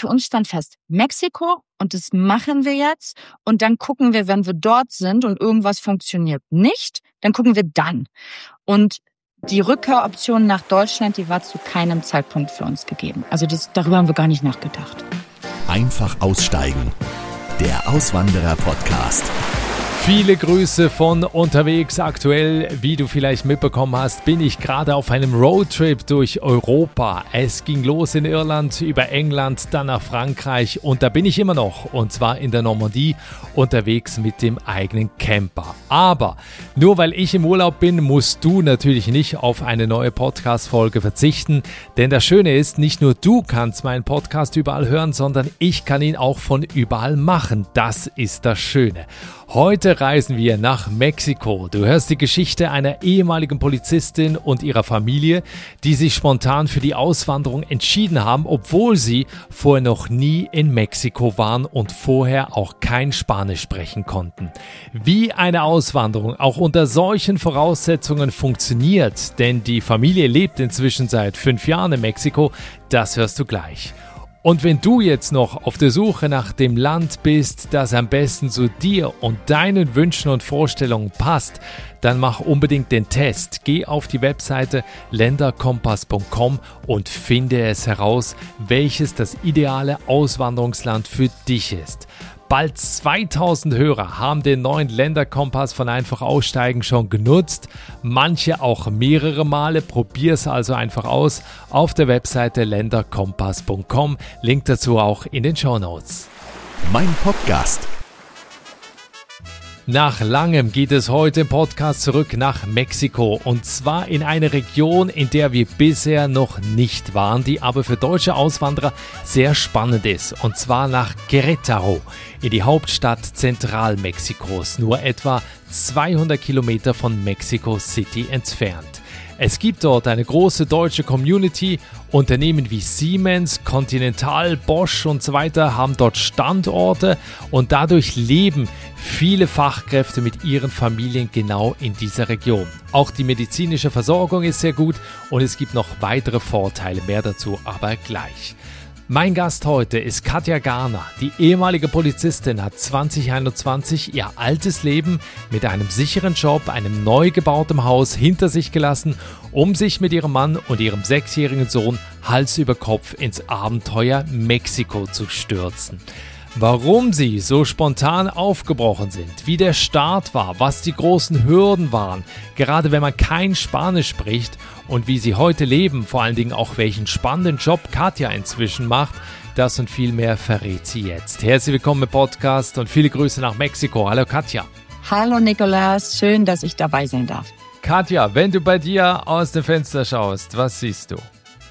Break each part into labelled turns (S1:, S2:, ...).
S1: für uns stand fest, Mexiko, und das machen wir jetzt. Und dann gucken wir, wenn wir dort sind und irgendwas funktioniert nicht, dann gucken wir dann. Und die Rückkehroption nach Deutschland, die war zu keinem Zeitpunkt für uns gegeben. Also darüber haben wir gar nicht nachgedacht.
S2: Einfach aussteigen. Der Auswanderer-Podcast.
S3: Viele Grüße von unterwegs. Aktuell, wie du vielleicht mitbekommen hast, bin ich gerade auf einem Roadtrip durch Europa. Es ging los in Irland, über England, dann nach Frankreich und da bin ich immer noch, und zwar in der Normandie, unterwegs mit dem eigenen Camper. Aber nur weil ich im Urlaub bin, musst du natürlich nicht auf eine neue Podcast-Folge verzichten, denn das Schöne ist, nicht nur du kannst meinen Podcast überall hören, sondern ich kann ihn auch von überall machen. Das ist das Schöne. Heute reisen wir nach Mexiko. Du hörst die Geschichte einer ehemaligen Polizistin und ihrer Familie, die sich spontan für die Auswanderung entschieden haben, obwohl sie vorher noch nie in Mexiko waren und vorher auch kein Spanisch sprechen konnten. Wie eine Auswanderung auch unter solchen Voraussetzungen funktioniert, denn die Familie lebt inzwischen seit 5 Jahren in Mexiko, das hörst du gleich. Und wenn du jetzt noch auf der Suche nach dem Land bist, das am besten zu dir und deinen Wünschen und Vorstellungen passt, dann mach unbedingt den Test. Geh auf die Webseite länderkompass.com und finde es heraus, welches das ideale Auswanderungsland für dich ist. Bald 2000 Hörer haben den neuen Länderkompass von Einfach Aussteigen schon genutzt. Manche auch mehrere Male. Probier es also einfach aus auf der Webseite länderkompass.com. Link dazu auch in den Shownotes.
S2: Mein Podcast.
S3: Nach langem geht es heute im Podcast zurück nach Mexiko, und zwar in eine Region, in der wir bisher noch nicht waren, die aber für deutsche Auswanderer sehr spannend ist, und zwar nach Querétaro, in die Hauptstadt Zentralmexikos, nur etwa 200 Kilometer von Mexico City entfernt. Es gibt dort eine große deutsche Community. Unternehmen wie Siemens, Continental, Bosch und so weiter haben dort Standorte, und dadurch leben viele Fachkräfte mit ihren Familien genau in dieser Region. Auch die medizinische Versorgung ist sehr gut und es gibt noch weitere Vorteile, mehr dazu aber gleich. Mein Gast heute ist Katja Garner. Die ehemalige Polizistin hat 2021 ihr altes Leben mit einem sicheren Job, einem neu gebauten Haus hinter sich gelassen, um sich mit ihrem Mann und ihrem 6-jährigen Sohn Hals über Kopf ins Abenteuer Mexiko zu stürzen. Warum sie so spontan aufgebrochen sind, wie der Start war, was die großen Hürden waren, gerade wenn man kein Spanisch spricht, und wie sie heute leben, vor allen Dingen auch welchen spannenden Job Katja inzwischen macht, das und viel mehr verrät sie jetzt. Herzlich willkommen im Podcast und viele Grüße nach Mexiko. Hallo Katja.
S1: Hallo Nikolaus, schön, dass ich dabei sein darf.
S3: Katja, wenn du bei dir aus dem Fenster schaust, was siehst du?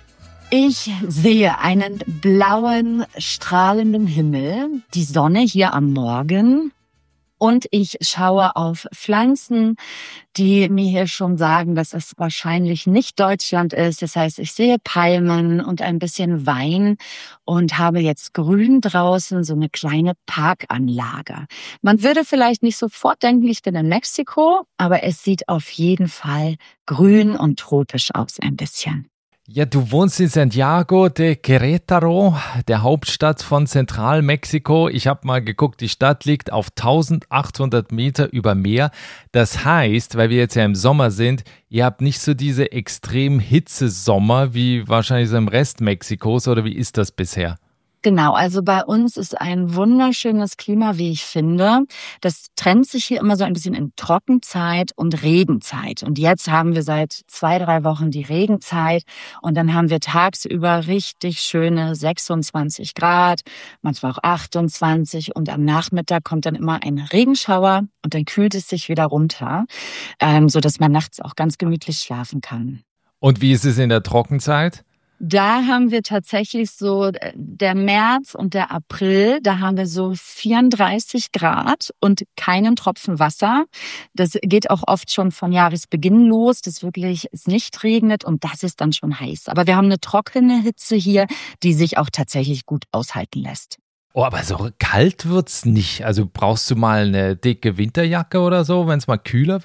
S1: Ich sehe einen blauen, strahlenden Himmel, die Sonne hier am Morgen, und ich schaue auf Pflanzen, die mir hier schon sagen, dass es wahrscheinlich nicht Deutschland ist. Das heißt, ich sehe Palmen und ein bisschen Wein und habe jetzt grün draußen so eine kleine Parkanlage. Man würde vielleicht nicht sofort denken, ich bin in Mexiko, aber es sieht auf jeden Fall grün und tropisch aus ein bisschen.
S3: Ja, du wohnst in Santiago de Querétaro, der Hauptstadt von Zentralmexiko. Ich habe mal geguckt, die Stadt liegt auf 1800 Meter über Meer. Das heißt, weil wir jetzt ja im Sommer sind, ihr habt nicht so diese extremen Hitzesommer wie wahrscheinlich so im Rest Mexikos, oder wie ist das bisher?
S1: Genau, also bei uns ist ein wunderschönes Klima, wie ich finde. Das trennt sich hier immer so ein bisschen in Trockenzeit und Regenzeit. Und jetzt haben wir seit 2-3 Wochen die Regenzeit, und dann haben wir tagsüber richtig schöne 26 Grad, manchmal auch 28, und am Nachmittag kommt dann immer ein Regenschauer und dann kühlt es sich wieder runter, sodass man nachts auch ganz gemütlich schlafen kann.
S3: Und wie ist es in der Trockenzeit?
S1: Da haben wir tatsächlich so der März und der April, da haben wir so 34 Grad und keinen Tropfen Wasser. Das geht auch oft schon von Jahresbeginn los, dass wirklich es nicht regnet, und das ist dann schon heiß. Aber wir haben eine trockene Hitze hier, die sich auch tatsächlich gut aushalten lässt.
S3: Oh, aber so kalt wird's nicht. Also brauchst du mal eine dicke Winterjacke oder so, wenn es mal kühler wird?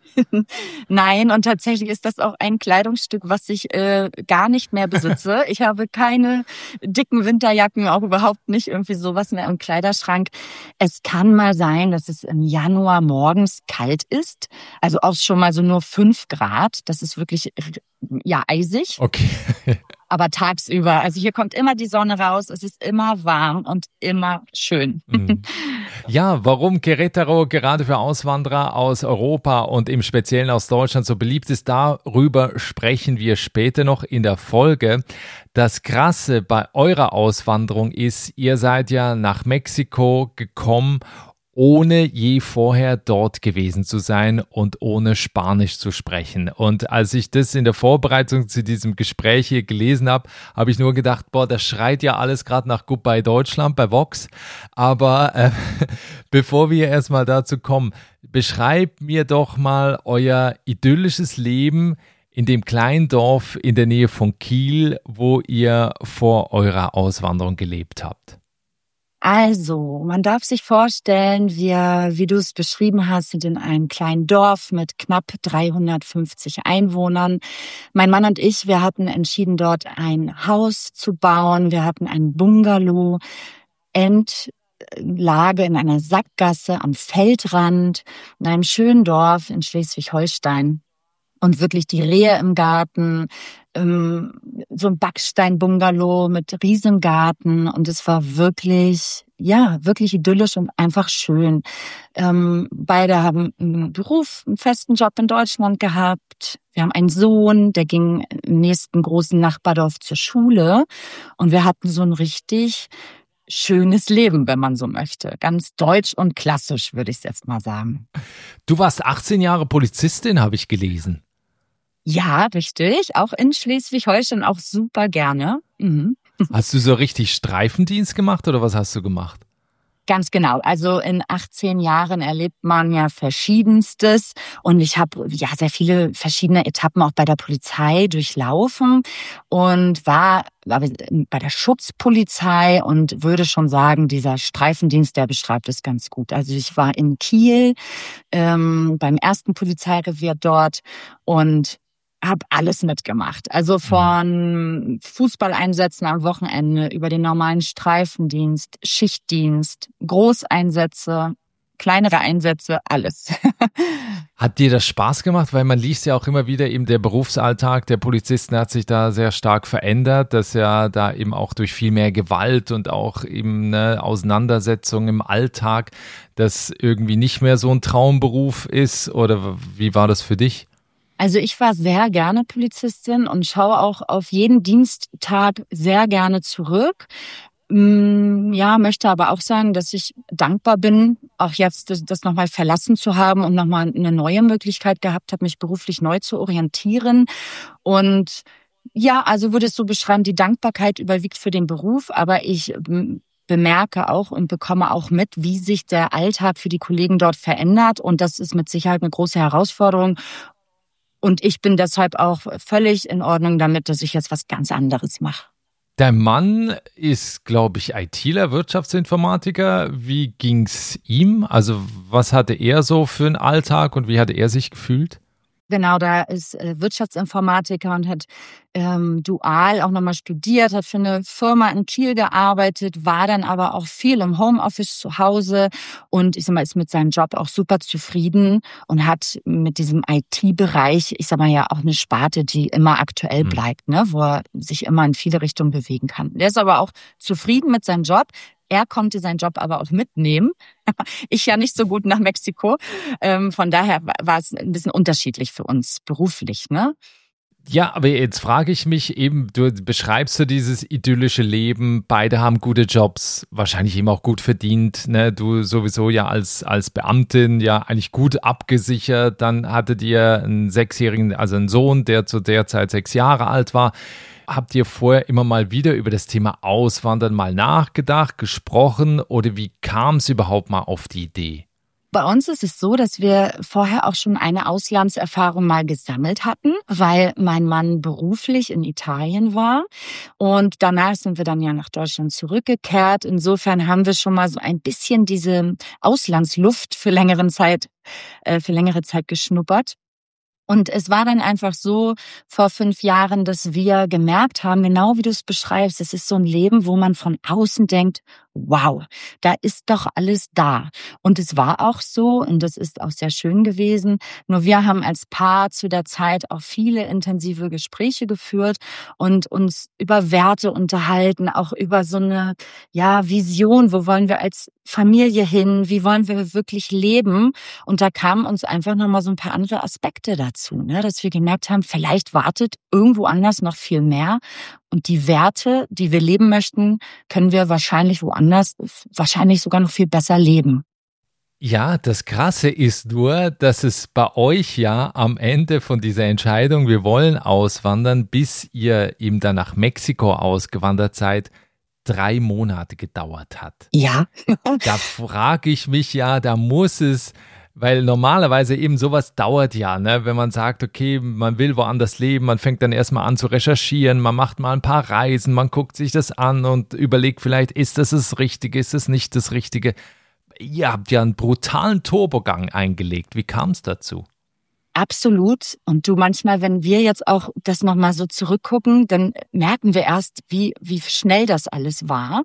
S1: Nein, und tatsächlich ist das auch ein Kleidungsstück, was ich gar nicht mehr besitze. Ich habe keine dicken Winterjacken, auch überhaupt nicht irgendwie sowas mehr im Kleiderschrank. Es kann mal sein, dass es im Januar morgens kalt ist, also auch schon mal so nur 5 Grad. Das ist wirklich eisig.
S3: Okay.
S1: Aber tagsüber, also hier kommt immer die Sonne raus, es ist immer warm und immer schön.
S3: Ja, warum Querétaro gerade für Auswanderer aus Europa und im Speziellen aus Deutschland so beliebt ist, darüber sprechen wir später noch in der Folge. Das Krasse bei eurer Auswanderung ist, ihr seid ja nach Mexiko gekommen, ohne je vorher dort gewesen zu sein und ohne Spanisch zu sprechen. Und als ich das in der Vorbereitung zu diesem Gespräch hier gelesen habe, habe ich nur gedacht, das schreit ja alles gerade nach Goodbye Deutschland bei Vox. Aber bevor wir erstmal dazu kommen, beschreibt mir doch mal euer idyllisches Leben in dem kleinen Dorf in der Nähe von Kiel, wo ihr vor eurer Auswanderung gelebt habt.
S1: Also, man darf sich vorstellen, wir, wie du es beschrieben hast, sind in einem kleinen Dorf mit knapp 350 Einwohnern. Mein Mann und ich, wir hatten entschieden, dort ein Haus zu bauen. Wir hatten ein Bungalow, Endlage in einer Sackgasse am Feldrand, in einem schönen Dorf in Schleswig-Holstein. Und wirklich die Rehe im Garten, so ein Backstein-Bungalow mit Riesengarten. Und es war wirklich idyllisch und einfach schön. Beide haben einen Beruf, einen festen Job in Deutschland gehabt. Wir haben einen Sohn, der ging im nächsten großen Nachbardorf zur Schule. Und wir hatten so ein richtig schönes Leben, wenn man so möchte. Ganz deutsch und klassisch, würde ich es jetzt mal sagen.
S3: Du warst 18 Jahre Polizistin, habe ich gelesen.
S1: Ja, richtig. Auch in Schleswig-Holstein auch super gerne.
S3: Hast du so richtig Streifendienst gemacht oder was hast du gemacht?
S1: Ganz genau. Also in 18 Jahren erlebt man ja Verschiedenstes und ich habe ja sehr viele verschiedene Etappen auch bei der Polizei durchlaufen und war bei der Schutzpolizei und würde schon sagen, dieser Streifendienst, der beschreibt es ganz gut. Also ich war in Kiel beim ersten Polizeirevier dort und habe alles mitgemacht. Also von Fußballeinsätzen am Wochenende über den normalen Streifendienst, Schichtdienst, Großeinsätze, kleinere Einsätze, alles.
S3: Hat dir das Spaß gemacht? Weil man liest ja auch immer wieder, eben der Berufsalltag der Polizisten hat sich da sehr stark verändert, dass ja da eben auch durch viel mehr Gewalt und auch eben eine Auseinandersetzung im Alltag, das irgendwie nicht mehr so ein Traumberuf ist. Oder wie war das für dich?
S1: Also ich war sehr gerne Polizistin und schaue auch auf jeden Diensttag sehr gerne zurück. Ja, möchte aber auch sagen, dass ich dankbar bin, auch jetzt das nochmal verlassen zu haben und nochmal eine neue Möglichkeit gehabt habe, mich beruflich neu zu orientieren. Und ja, also würde es so beschreiben, die Dankbarkeit überwiegt für den Beruf, aber ich bemerke auch und bekomme auch mit, wie sich der Alltag für die Kollegen dort verändert. Und das ist mit Sicherheit eine große Herausforderung. Und ich bin deshalb auch völlig in Ordnung damit, dass ich jetzt was ganz anderes mache.
S3: Dein Mann ist, glaube ich, ITler, Wirtschaftsinformatiker. Wie ging's ihm? Also was hatte er so für einen Alltag und wie hatte er sich gefühlt?
S1: Genau, da ist Wirtschaftsinformatiker und hat dual auch nochmal studiert, hat für eine Firma in Kiel gearbeitet, war dann aber auch viel im Homeoffice zu Hause und ich sag mal, ist mit seinem Job auch super zufrieden und hat mit diesem IT-Bereich, ich sag mal ja auch eine Sparte, die immer aktuell bleibt, ne, wo er sich immer in viele Richtungen bewegen kann. Der ist aber auch zufrieden mit seinem Job. Er konnte seinen Job aber auch mitnehmen. Ich ja nicht so gut nach Mexiko. Von daher war es ein bisschen unterschiedlich für uns beruflich, ne?
S3: Ja, aber jetzt frage ich mich eben, du beschreibst so dieses idyllische Leben, beide haben gute Jobs, wahrscheinlich eben auch gut verdient, ne? Du sowieso ja als Beamtin ja eigentlich gut abgesichert, dann hattet ihr einen 6-jährigen, also einen Sohn, der zu der Zeit 6 Jahre alt war. Habt ihr vorher immer mal wieder über das Thema Auswandern mal nachgedacht, gesprochen oder wie kam es überhaupt mal auf die Idee?
S1: Bei uns ist es so, dass wir vorher auch schon eine Auslandserfahrung mal gesammelt hatten, weil mein Mann beruflich in Italien war. Und danach sind wir dann ja nach Deutschland zurückgekehrt. Insofern haben wir schon mal so ein bisschen diese Auslandsluft für längere Zeit geschnuppert. Und es war dann einfach so vor 5 Jahren, dass wir gemerkt haben, genau wie du es beschreibst, es ist so ein Leben, wo man von außen denkt, wow, da ist doch alles da. Und es war auch so und das ist auch sehr schön gewesen. Nur wir haben als Paar zu der Zeit auch viele intensive Gespräche geführt und uns über Werte unterhalten, auch über so eine Vision, wo wollen wir als Familie hin, wie wollen wir wirklich leben. Und da kamen uns einfach nochmal so ein paar andere Aspekte dazu, ne? Dass wir gemerkt haben, vielleicht wartet irgendwo anders noch viel mehr. Und die Werte, die wir leben möchten, können wir wahrscheinlich woanders, wahrscheinlich sogar noch viel besser leben.
S3: Ja, das Krasse ist nur, dass es bei euch ja am Ende von dieser Entscheidung, wir wollen auswandern, bis ihr eben dann nach Mexiko ausgewandert seid, 3 Monate gedauert hat.
S1: Ja.
S3: Da frage ich mich ja, da muss es, weil normalerweise eben sowas dauert ja, ne? Wenn man sagt, okay, man will woanders leben, man fängt dann erstmal an zu recherchieren, man macht mal ein paar Reisen, man guckt sich das an und überlegt vielleicht, ist das Richtige, ist das nicht das Richtige? Ihr habt ja einen brutalen Turbogang eingelegt. Wie kam es dazu?
S1: Absolut. Und du, manchmal, wenn wir jetzt auch das nochmal so zurückgucken, dann merken wir erst, wie schnell das alles war.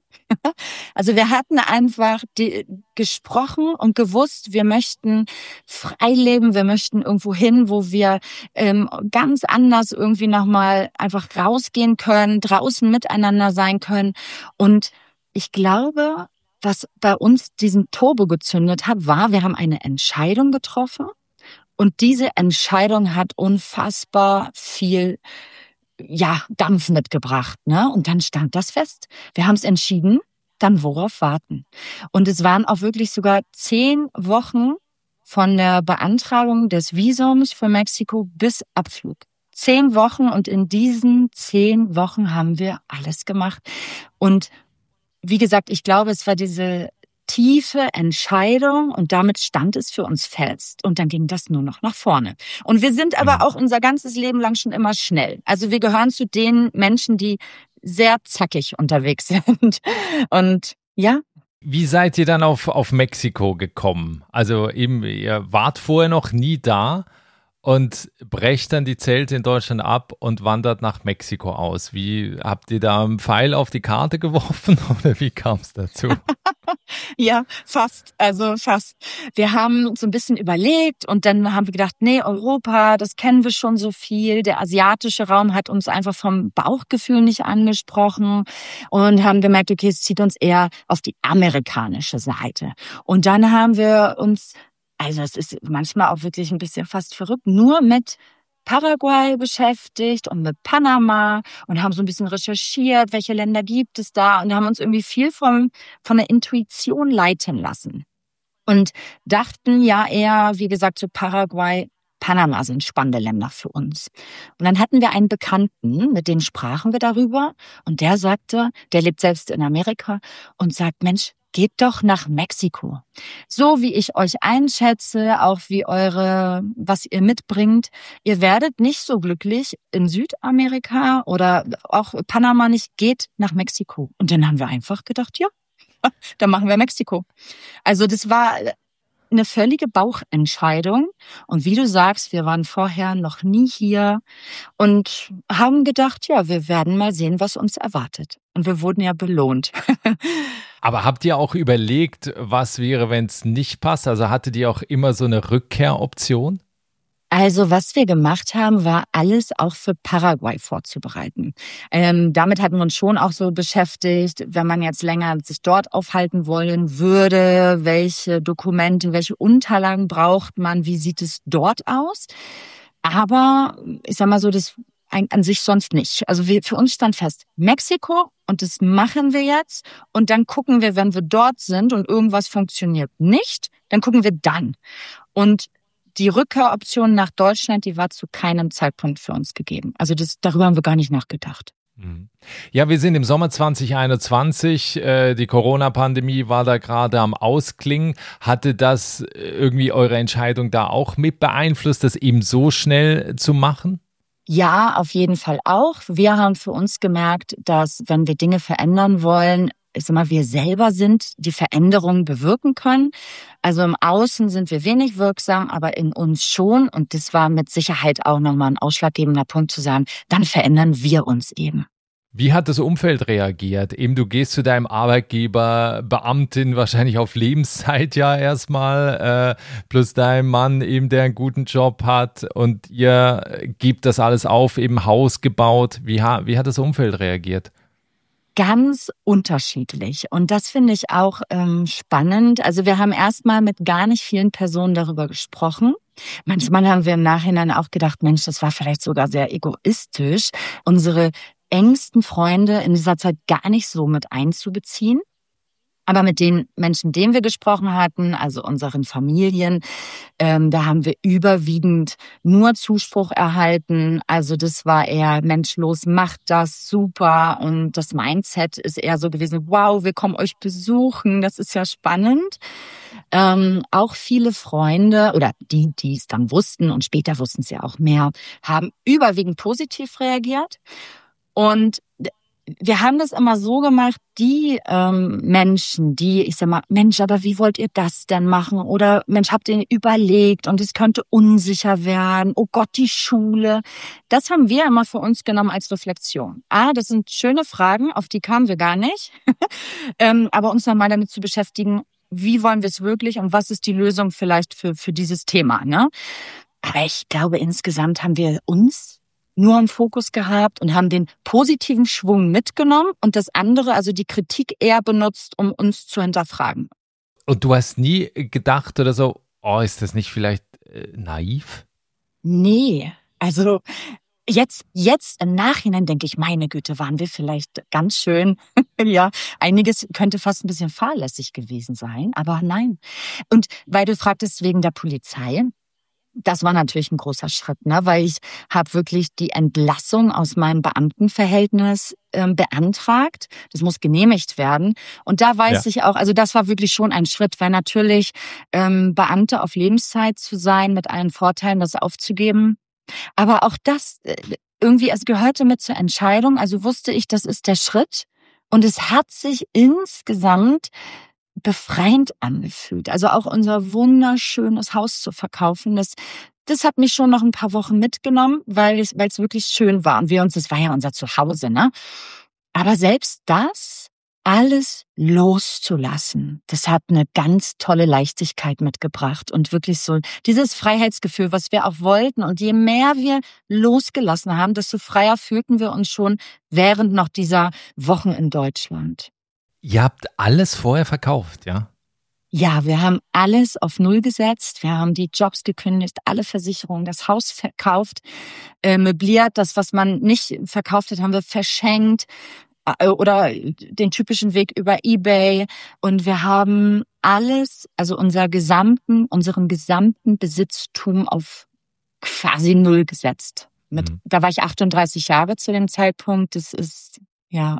S1: Also wir hatten einfach gesprochen und gewusst, wir möchten frei leben, wir möchten irgendwo hin, wo wir ganz anders irgendwie nochmal einfach rausgehen können, draußen miteinander sein können. Und ich glaube, was bei uns diesen Turbo gezündet hat, war, wir haben eine Entscheidung getroffen. Und diese Entscheidung hat unfassbar viel, Dampf mitgebracht, ne? Und dann stand das fest. Wir haben es entschieden, dann worauf warten? Und es waren auch wirklich sogar 10 Wochen von der Beantragung des Visums für Mexiko bis Abflug. 10 Wochen und in diesen 10 Wochen haben wir alles gemacht. Und wie gesagt, ich glaube, es war diese tiefe Entscheidung und damit stand es für uns fest und dann ging das nur noch nach vorne. Und wir sind aber auch unser ganzes Leben lang schon immer schnell. Also wir gehören zu den Menschen, die sehr zackig unterwegs sind. Und ja.
S3: Wie seid ihr dann auf Mexiko gekommen? Also eben, ihr wart vorher noch nie da und brecht dann die Zelte in Deutschland ab und wandert nach Mexiko aus. Wie habt ihr da einen Pfeil auf die Karte geworfen oder wie kam es dazu?
S1: Ja, fast. Wir haben so ein bisschen überlegt und dann haben wir gedacht, nee, Europa, das kennen wir schon so viel. Der asiatische Raum hat uns einfach vom Bauchgefühl nicht angesprochen und haben gemerkt, okay, es zieht uns eher auf die amerikanische Seite. Und dann haben wir uns, also es ist manchmal auch wirklich ein bisschen fast verrückt, nur mit Paraguay beschäftigt und mit Panama und haben so ein bisschen recherchiert, welche Länder gibt es da und haben uns irgendwie viel von der Intuition leiten lassen. Und dachten ja eher, wie gesagt, so Paraguay, Panama sind spannende Länder für uns. Und dann hatten wir einen Bekannten, mit dem sprachen wir darüber und der sagte, der lebt selbst in Amerika und sagt, Mensch, geht doch nach Mexiko. So wie ich euch einschätze, auch wie was ihr mitbringt, ihr werdet nicht so glücklich in Südamerika oder auch Panama nicht, geht nach Mexiko. Und dann haben wir einfach gedacht, ja, dann machen wir Mexiko. Also das war eine völlige Bauchentscheidung. Und wie du sagst, wir waren vorher noch nie hier und haben gedacht, ja, wir werden mal sehen, was uns erwartet. Und wir wurden ja belohnt.
S3: Aber habt ihr auch überlegt, was wäre, wenn es nicht passt? Also hattet ihr auch immer so eine Rückkehroption?
S1: Also was wir gemacht haben, war alles auch für Paraguay vorzubereiten. Damit hatten wir uns schon auch so beschäftigt, wenn man jetzt länger sich dort aufhalten wollen würde, welche Dokumente, welche Unterlagen braucht man, wie sieht es dort aus. Aber ich sag mal so, das an sich sonst nicht. Also für uns stand fest, Mexiko und das machen wir jetzt und dann gucken wir, wenn wir dort sind und irgendwas funktioniert nicht, dann gucken wir dann. Und die Rückkehroption nach Deutschland, die war zu keinem Zeitpunkt für uns gegeben. Also darüber haben wir gar nicht nachgedacht.
S3: Ja, wir sind im Sommer 2021. Die Corona-Pandemie war da gerade am Ausklingen. Hatte das irgendwie eure Entscheidung da auch mit beeinflusst, das eben so schnell zu machen?
S1: Ja, auf jeden Fall auch. Wir haben für uns gemerkt, dass wenn wir Dinge verändern wollen, ich sag mal, wir selber sind, die Veränderungen bewirken können. Also im Außen sind wir wenig wirksam, aber in uns schon. Und das war mit Sicherheit auch nochmal ein ausschlaggebender Punkt zu sagen, dann verändern wir uns eben.
S3: Wie hat das Umfeld reagiert? Eben, du gehst zu deinem Arbeitgeber, Beamtin wahrscheinlich auf Lebenszeit ja erstmal, plus dein Mann eben, der einen guten Job hat und ihr gebt das alles auf, eben Haus gebaut. Wie hat das Umfeld reagiert?
S1: Ganz unterschiedlich. Und das finde ich auch spannend. Also wir haben erstmal mit gar nicht vielen Personen darüber gesprochen. Manchmal haben wir im Nachhinein auch gedacht, Mensch, das war vielleicht sogar sehr egoistisch, unsere engsten Freunde in dieser Zeit gar nicht so mit einzubeziehen. Aber mit den Menschen, denen wir gesprochen hatten, also unseren Familien, da haben wir überwiegend nur Zuspruch erhalten. Also das war eher, Mensch, los, macht das, super. Und das Mindset ist eher so gewesen, wow, wir kommen euch besuchen, das ist ja spannend. Auch viele Freunde oder die es dann wussten und später wussten es ja auch mehr, haben überwiegend positiv reagiert. Und wir haben das immer so gemacht, die Menschen, die, ich sag mal, Mensch, aber wie wollt ihr das denn machen? Oder Mensch, habt ihr überlegt und es könnte unsicher werden? Oh Gott, die Schule. Das haben wir immer für uns genommen als Reflexion. Das sind schöne Fragen, auf die kamen wir gar nicht. Aber uns nochmal damit zu beschäftigen, wie wollen wir es wirklich und was ist die Lösung vielleicht für dieses Thema, ne? Aber ich glaube, insgesamt haben wir uns nur im Fokus gehabt und haben den positiven Schwung mitgenommen und das andere, also die Kritik eher benutzt, um uns zu hinterfragen.
S3: Und du hast nie gedacht oder so, oh, ist das nicht vielleicht naiv?
S1: Nee, also jetzt im Nachhinein denke ich, meine Güte, waren wir vielleicht ganz schön, ja, einiges könnte fast ein bisschen fahrlässig gewesen sein, aber nein. Und weil du fragtest wegen der Polizei, das war natürlich ein großer Schritt, ne? Weil ich habe wirklich die Entlassung aus meinem Beamtenverhältnis beantragt. Das muss genehmigt werden. Und da weiß ich auch, also das war wirklich schon ein Schritt, weil natürlich Beamte auf Lebenszeit zu sein, mit allen Vorteilen, das aufzugeben. Aber auch das irgendwie, es gehörte mit zur Entscheidung. Also wusste ich, das ist der Schritt. Und es hat sich insgesamt befreiend angefühlt. Also auch unser wunderschönes Haus zu verkaufen, das hat mich schon noch ein paar Wochen mitgenommen, weil es wirklich schön war. Und das war ja unser Zuhause, ne? Aber selbst das, alles loszulassen, das hat eine ganz tolle Leichtigkeit mitgebracht und wirklich so dieses Freiheitsgefühl, was wir auch wollten. Und je mehr wir losgelassen haben, desto freier fühlten wir uns schon während noch dieser Wochen in Deutschland.
S3: Ihr habt alles vorher verkauft, ja?
S1: Ja, wir haben alles auf Null gesetzt. Wir haben die Jobs gekündigt, alle Versicherungen, das Haus verkauft, möbliert. Das, was man nicht verkauft hat, haben wir verschenkt oder den typischen Weg über eBay. Und wir haben alles, also unseren gesamten Besitztum auf quasi Null gesetzt. Da war ich 38 Jahre zu dem Zeitpunkt. Das ist, ja...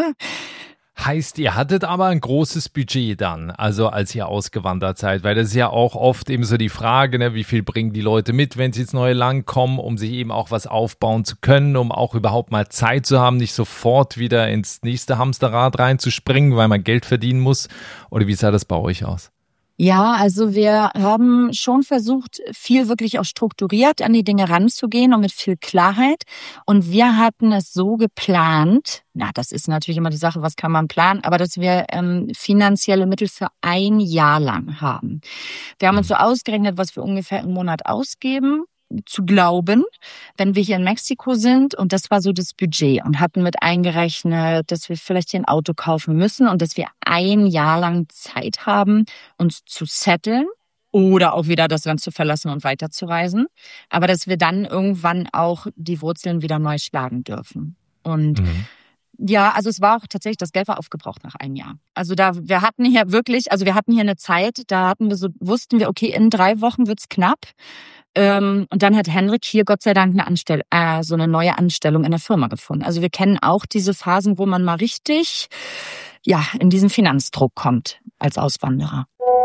S3: Heißt, ihr hattet aber ein großes Budget dann, also als ihr ausgewandert seid, weil das ist ja auch oft eben so die Frage, ne, wie viel bringen die Leute mit, wenn sie ins neue Land kommen, um sich eben auch was aufbauen zu können, um auch überhaupt mal Zeit zu haben, nicht sofort wieder ins nächste Hamsterrad reinzuspringen, weil man Geld verdienen muss. Oder wie sah das bei euch aus?
S1: Ja, also wir haben schon versucht, viel wirklich auch strukturiert an die Dinge ranzugehen und mit viel Klarheit. Und wir hatten es so geplant, das ist natürlich immer die Sache, was kann man planen, aber dass wir finanzielle Mittel für 1 Jahr lang haben. Wir haben uns so ausgerechnet, was wir ungefähr im Monat ausgeben, zu glauben, wenn wir hier in Mexiko sind. Und das war so das Budget und hatten mit eingerechnet, dass wir vielleicht hier ein Auto kaufen müssen und dass wir 1 Jahr lang Zeit haben, uns zu setteln oder auch wieder das Land zu verlassen und weiterzureisen. Aber dass wir dann irgendwann auch die Wurzeln wieder neu schlagen dürfen. Und Ja, also es war auch tatsächlich, das Geld war aufgebraucht nach einem Jahr. Also wir hatten hier eine Zeit, wussten wir, okay, in 3 Wochen wird's knapp. Und dann hat Henrik hier Gott sei Dank eine neue Anstellung in der Firma gefunden. Also wir kennen auch diese Phasen, wo man mal richtig, in diesen Finanzdruck kommt als Auswanderer.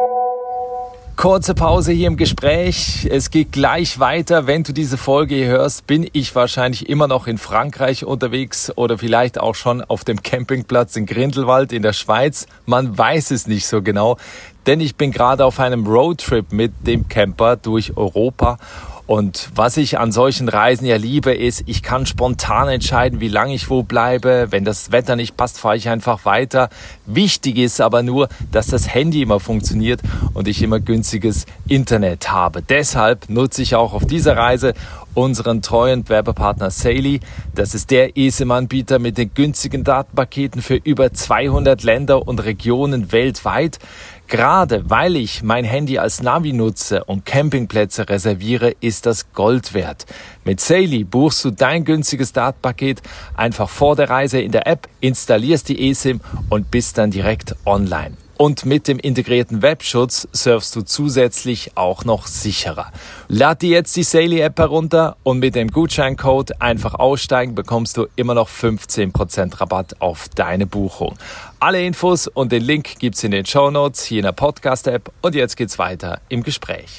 S3: Kurze Pause hier im Gespräch. Es geht gleich weiter. Wenn du diese Folge hier hörst, bin ich wahrscheinlich immer noch in Frankreich unterwegs oder vielleicht auch schon auf dem Campingplatz in Grindelwald in der Schweiz. Man weiß es nicht so genau, denn ich bin gerade auf einem Roadtrip mit dem Camper durch Europa. Und was ich an solchen Reisen ja liebe, ist, ich kann spontan entscheiden, wie lange ich wo bleibe. Wenn das Wetter nicht passt, fahre ich einfach weiter. Wichtig ist aber nur, dass das Handy immer funktioniert und ich immer günstiges Internet habe. Deshalb nutze ich auch auf dieser Reise unseren treuen Werbepartner Saily. Das ist der eSIM-Anbieter mit den günstigen Datenpaketen für über 200 Länder und Regionen weltweit. Gerade weil ich mein Handy als Navi nutze und Campingplätze reserviere, ist das Gold wert. Mit Saily buchst du dein günstiges Datenpaket einfach vor der Reise in der App, installierst die eSIM und bist dann direkt online. Und mit dem integrierten Webschutz surfst du zusätzlich auch noch sicherer. Lad dir jetzt die Saily-App herunter und mit dem Gutscheincode einfach aussteigen bekommst du immer noch 15% Rabatt auf deine Buchung. Alle Infos und den Link gibt's in den Shownotes hier in der Podcast-App und jetzt geht's weiter im Gespräch.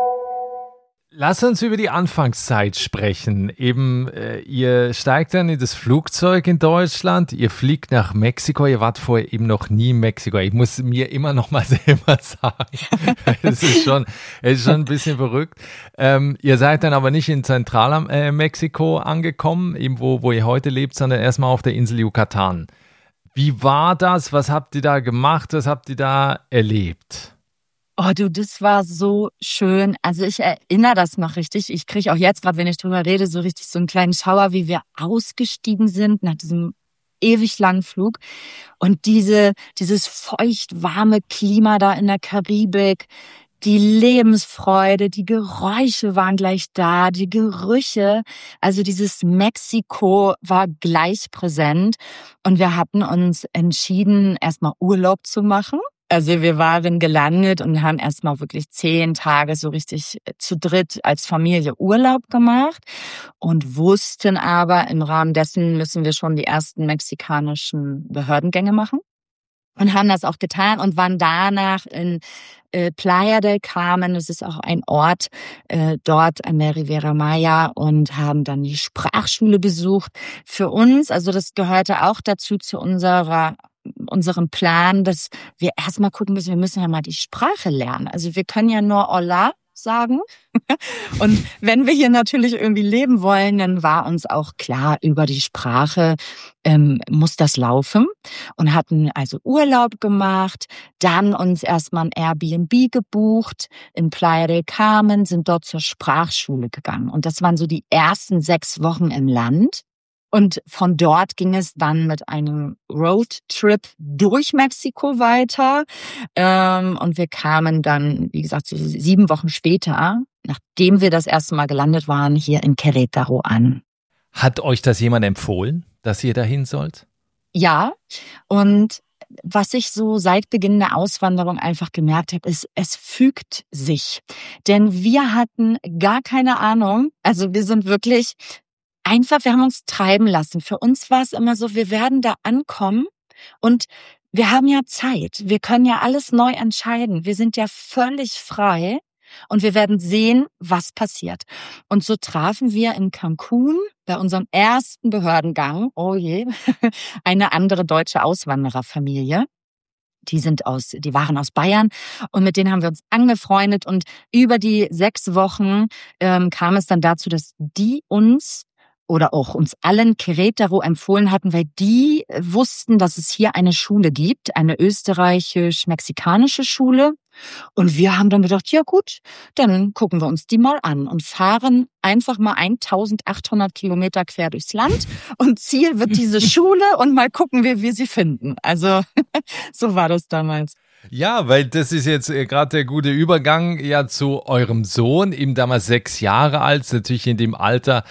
S3: Lass uns über die Anfangszeit sprechen. Ihr steigt dann in das Flugzeug in Deutschland, ihr fliegt nach Mexiko, ihr wart vorher eben noch nie in Mexiko. Ich muss mir immer noch mal selber sagen, es ist schon ein bisschen verrückt. Ihr seid dann aber nicht in Zentralmexiko angekommen, eben wo ihr heute lebt, sondern erstmal auf der Insel Yucatan. Wie war das? Was habt ihr da gemacht? Was habt ihr da erlebt?
S1: Oh du, das war so schön. Also ich erinnere das noch richtig. Ich kriege auch jetzt, gerade wenn ich drüber rede, so richtig so einen kleinen Schauer, wie wir ausgestiegen sind nach diesem ewig langen Flug. Und dieses feucht-warme Klima da in der Karibik, die Lebensfreude, die Geräusche waren gleich da, die Gerüche. Also dieses Mexiko war gleich präsent. Und wir hatten uns entschieden, erstmal Urlaub zu machen. Also wir waren gelandet und haben erstmal wirklich 10 Tage so richtig zu dritt als Familie Urlaub gemacht und wussten aber, im Rahmen dessen müssen wir schon die ersten mexikanischen Behördengänge machen und haben das auch getan und waren danach in Playa del Carmen, das ist auch ein Ort dort an der Riviera Maya, und haben dann die Sprachschule besucht. Für uns, also das gehörte auch dazu zu unserem Plan, dass wir erstmal gucken müssen, wir müssen ja mal die Sprache lernen. Also wir können ja nur Hola sagen. Und wenn wir hier natürlich irgendwie leben wollen, dann war uns auch klar, über die Sprache muss das laufen, und hatten also Urlaub gemacht, dann uns erstmal ein Airbnb gebucht in Playa del Carmen, sind dort zur Sprachschule gegangen. Und das waren so die ersten 6 Wochen im Land. Und von dort ging es dann mit einem Roadtrip durch Mexiko weiter. Und wir kamen dann, wie gesagt, so 7 Wochen später, nachdem wir das erste Mal gelandet waren, hier in Querétaro an.
S3: Hat euch das jemand empfohlen, dass ihr dahin sollt?
S1: Ja, und was ich so seit Beginn der Auswanderung einfach gemerkt habe, ist, es fügt sich. Denn wir hatten gar keine Ahnung. Also wir sind wirklich wir haben uns treiben lassen. Für uns war es immer so, wir werden da ankommen und wir haben ja Zeit. Wir können ja alles neu entscheiden. Wir sind ja völlig frei und wir werden sehen, was passiert. Und so trafen wir in Cancun bei unserem ersten Behördengang, oh je, eine andere deutsche Auswandererfamilie. Die waren aus Bayern, und mit denen haben wir uns angefreundet, und über die 6 Wochen kam es dann dazu, dass die uns oder auch uns allen Querétaro empfohlen hatten, weil die wussten, dass es hier eine Schule gibt, eine österreichisch-mexikanische Schule. Und wir haben dann gedacht, ja gut, dann gucken wir uns die mal an und fahren einfach mal 1800 Kilometer quer durchs Land, und Ziel wird diese Schule, und mal gucken wir, wie sie finden. Also so war das damals.
S3: Ja, weil das ist jetzt gerade der gute Übergang ja zu eurem Sohn, eben damals 6 Jahre alt, natürlich in dem Alter,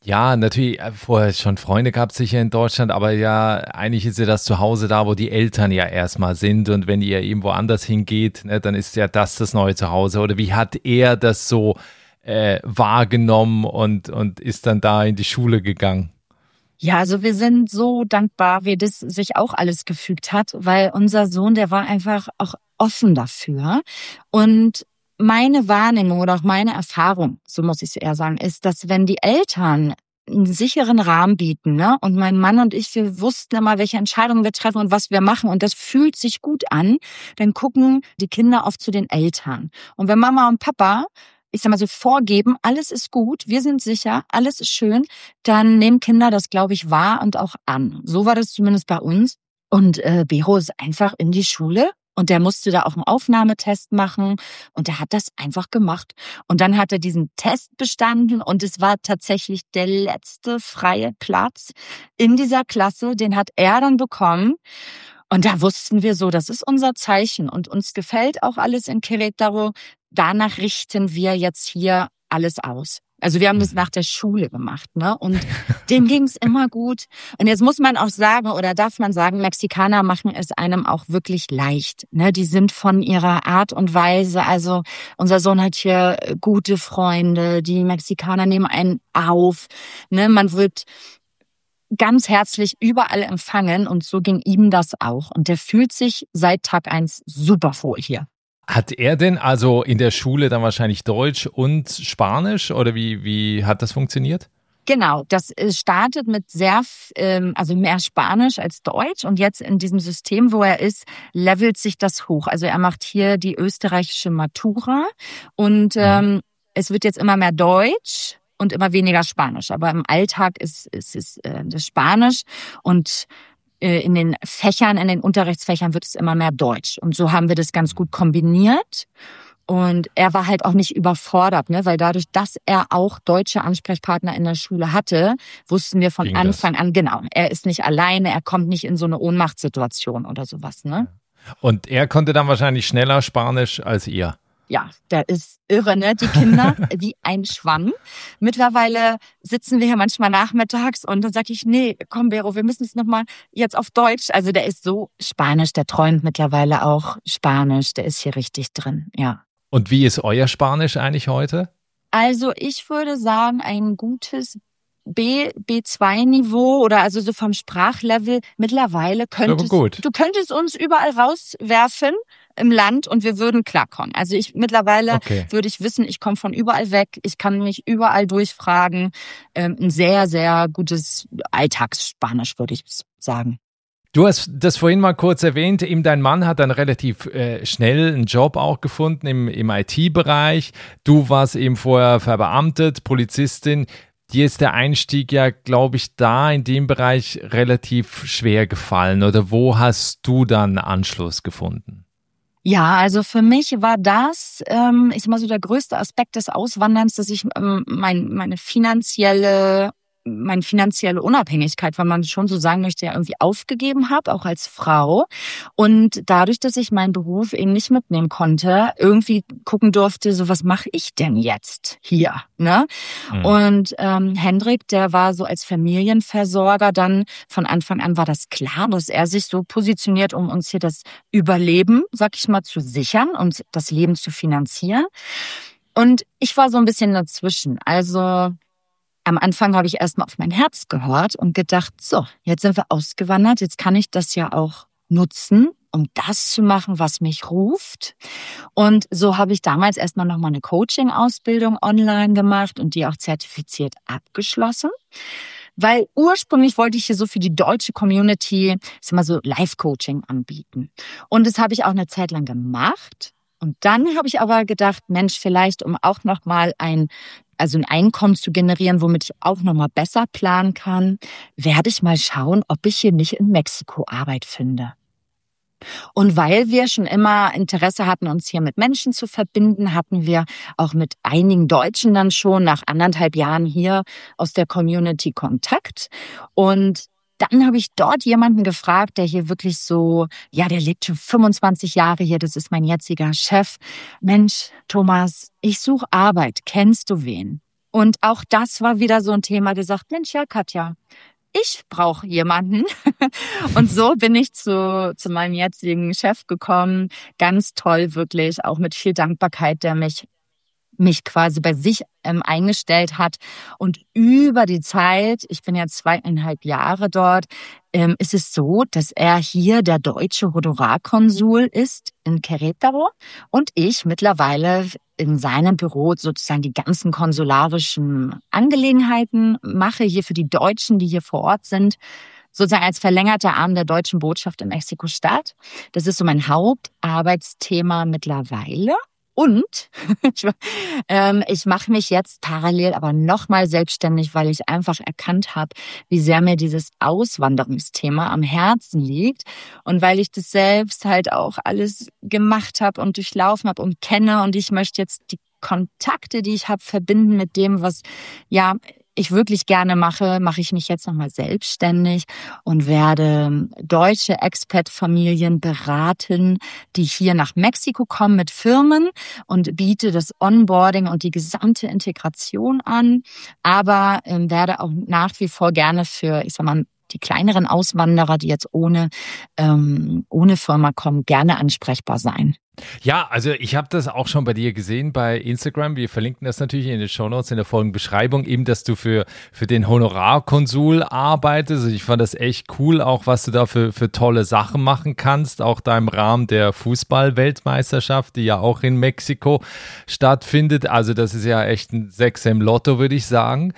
S3: Ja, natürlich, vorher schon Freunde gehabt sicher in Deutschland, aber ja, eigentlich ist ja das Zuhause da, wo die Eltern ja erstmal sind und wenn ihr irgendwo anders hingeht, ne, dann ist ja das neue Zuhause. Oder wie hat er das so wahrgenommen und ist dann da in die Schule gegangen?
S1: Ja, also wir sind so dankbar, wie das sich auch alles gefügt hat, weil unser Sohn, der war einfach auch offen dafür. Und meine Wahrnehmung oder auch meine Erfahrung, so muss ich es eher sagen, ist, dass wenn die Eltern einen sicheren Rahmen bieten, ne, und mein Mann und ich, wir wussten immer, welche Entscheidungen wir treffen und was wir machen und das fühlt sich gut an, dann gucken die Kinder oft zu den Eltern. Und wenn Mama und Papa, ich sag mal so, vorgeben, alles ist gut, wir sind sicher, alles ist schön, dann nehmen Kinder das, glaube ich, wahr und auch an. So war das zumindest bei uns. Und Bero ist einfach in die Schule und der musste da auch einen Aufnahmetest machen und der hat das einfach gemacht. Und dann hat er diesen Test bestanden und es war tatsächlich der letzte freie Platz in dieser Klasse, den hat er dann bekommen. Und da wussten wir so, das ist unser Zeichen und uns gefällt auch alles in Querétaro. Danach richten wir jetzt hier alles aus. Also wir haben das nach der Schule gemacht, ne? Und dem ging's immer gut. Und jetzt muss man auch sagen oder darf man sagen, Mexikaner machen es einem auch wirklich leicht, ne? Die sind von ihrer Art und Weise, also unser Sohn hat hier gute Freunde, die Mexikaner nehmen einen auf, ne? Man wird ganz herzlich überall empfangen und so ging ihm das auch. Und der fühlt sich seit Tag 1 super wohl hier.
S3: Hat er denn also in der Schule dann wahrscheinlich Deutsch und Spanisch oder wie hat das funktioniert?
S1: Genau, das startet mit also mehr Spanisch als Deutsch und jetzt in diesem System, wo er ist, levelt sich das hoch. Also er macht hier die österreichische Matura und es wird jetzt immer mehr Deutsch und immer weniger Spanisch. Aber im Alltag ist das Spanisch und in den Fächern, in den Unterrichtsfächern wird es immer mehr Deutsch. Und so haben wir das ganz gut kombiniert. Und er war halt auch nicht überfordert, ne? Weil dadurch, dass er auch deutsche Ansprechpartner in der Schule hatte, wussten wir von Anfang an, genau, er ist nicht alleine, er kommt nicht in so eine Ohnmachtssituation oder sowas, ne?
S3: Und er konnte dann wahrscheinlich schneller Spanisch als ihr.
S1: Ja, der ist irre, ne? Die Kinder wie ein Schwamm. Mittlerweile sitzen wir hier manchmal nachmittags und dann sage ich, nee, komm, Bero, wir müssen es nochmal jetzt auf Deutsch. Also der ist so Spanisch, der träumt mittlerweile auch Spanisch, der ist hier richtig drin, ja.
S3: Und wie ist euer Spanisch eigentlich heute?
S1: Also ich würde sagen, ein gutes B2-Niveau oder also so vom Sprachlevel. Mittlerweile du könntest uns überall rauswerfen im Land und wir würden klarkommen. Also mittlerweile würde ich wissen, ich komme von überall weg, ich kann mich überall durchfragen. Ein sehr, sehr gutes Alltagsspanisch, würde ich sagen.
S3: Du hast das vorhin mal kurz erwähnt, eben dein Mann hat dann relativ schnell einen Job auch gefunden im IT-Bereich. Du warst eben vorher verbeamtet, Polizistin. Dir ist der Einstieg ja, glaube ich, da in dem Bereich relativ schwer gefallen. Oder wo hast du dann Anschluss gefunden?
S1: Ja, also für mich war das, ich sag mal so, der größte Aspekt des Auswanderns, dass ich meine finanzielle Unabhängigkeit, wenn man schon so sagen möchte, ja irgendwie aufgegeben habe, auch als Frau. Und dadurch, dass ich meinen Beruf eben nicht mitnehmen konnte, irgendwie gucken durfte, so was mache ich denn jetzt hier, ne? Mhm. Und Hendrik, der war so als Familienversorger dann, von Anfang an war das klar, dass er sich so positioniert, um uns hier das Überleben, sag ich mal, zu sichern und das Leben zu finanzieren. Und ich war so ein bisschen dazwischen, also am Anfang habe ich erstmal auf mein Herz gehört und gedacht, so, jetzt sind wir ausgewandert, jetzt kann ich das ja auch nutzen, um das zu machen, was mich ruft. Und so habe ich damals erstmal nochmal eine Coaching-Ausbildung online gemacht und die auch zertifiziert abgeschlossen. Weil ursprünglich wollte ich hier so für die deutsche Community, so Live-Coaching anbieten. Und das habe ich auch eine Zeit lang gemacht. Und dann habe ich aber gedacht, Mensch, vielleicht um auch nochmal ein Einkommen zu generieren, womit ich auch nochmal besser planen kann, werde ich mal schauen, ob ich hier nicht in Mexiko Arbeit finde. Und weil wir schon immer Interesse hatten, uns hier mit Menschen zu verbinden, hatten wir auch mit einigen Deutschen dann schon nach 1,5 Jahren hier aus der Community Kontakt. Und dann habe ich dort jemanden gefragt, der hier wirklich so, ja, der lebt schon 25 Jahre hier, das ist mein jetziger Chef. Mensch, Thomas, ich suche Arbeit, kennst du wen? Und auch das war wieder so ein Thema, der sagt, Mensch, ja, Katja, ich brauche jemanden. Und so bin ich zu meinem jetzigen Chef gekommen. Ganz toll, wirklich, auch mit viel Dankbarkeit, der mich quasi bei sich eingestellt hat. Und über die Zeit, ich bin jetzt 2,5 Jahre dort, ist es so, dass er hier der deutsche Honorarkonsul ist in Querétaro und ich mittlerweile in seinem Büro sozusagen die ganzen konsularischen Angelegenheiten mache, hier für die Deutschen, die hier vor Ort sind, sozusagen als verlängerter Arm der deutschen Botschaft in Mexiko-Stadt. Das ist so mein Hauptarbeitsthema mittlerweile. Und ich mache mich jetzt parallel aber nochmal selbstständig, weil ich einfach erkannt habe, wie sehr mir dieses Auswanderungsthema am Herzen liegt und weil ich das selbst halt auch alles gemacht habe und durchlaufen habe und kenne und ich möchte jetzt die Kontakte, die ich habe, verbinden mit dem, was ich wirklich gerne mache ich mich jetzt nochmal selbstständig und werde deutsche Expat-Familien beraten, die hier nach Mexiko kommen mit Firmen und biete das Onboarding und die gesamte Integration an, aber werde auch nach wie vor gerne für, ich sag mal, die kleineren Auswanderer, die jetzt ohne Firma kommen, gerne ansprechbar sein.
S3: Ja, also ich habe das auch schon bei dir gesehen bei Instagram. Wir verlinken das natürlich in den Shownotes in der Folgenbeschreibung, eben, dass du für den Honorarkonsul arbeitest. Also ich fand das echt cool, auch was du da für tolle Sachen machen kannst, auch da im Rahmen der Fußball-Weltmeisterschaft, die ja auch in Mexiko stattfindet. Also das ist ja echt ein Sechser im Lotto, würde ich sagen.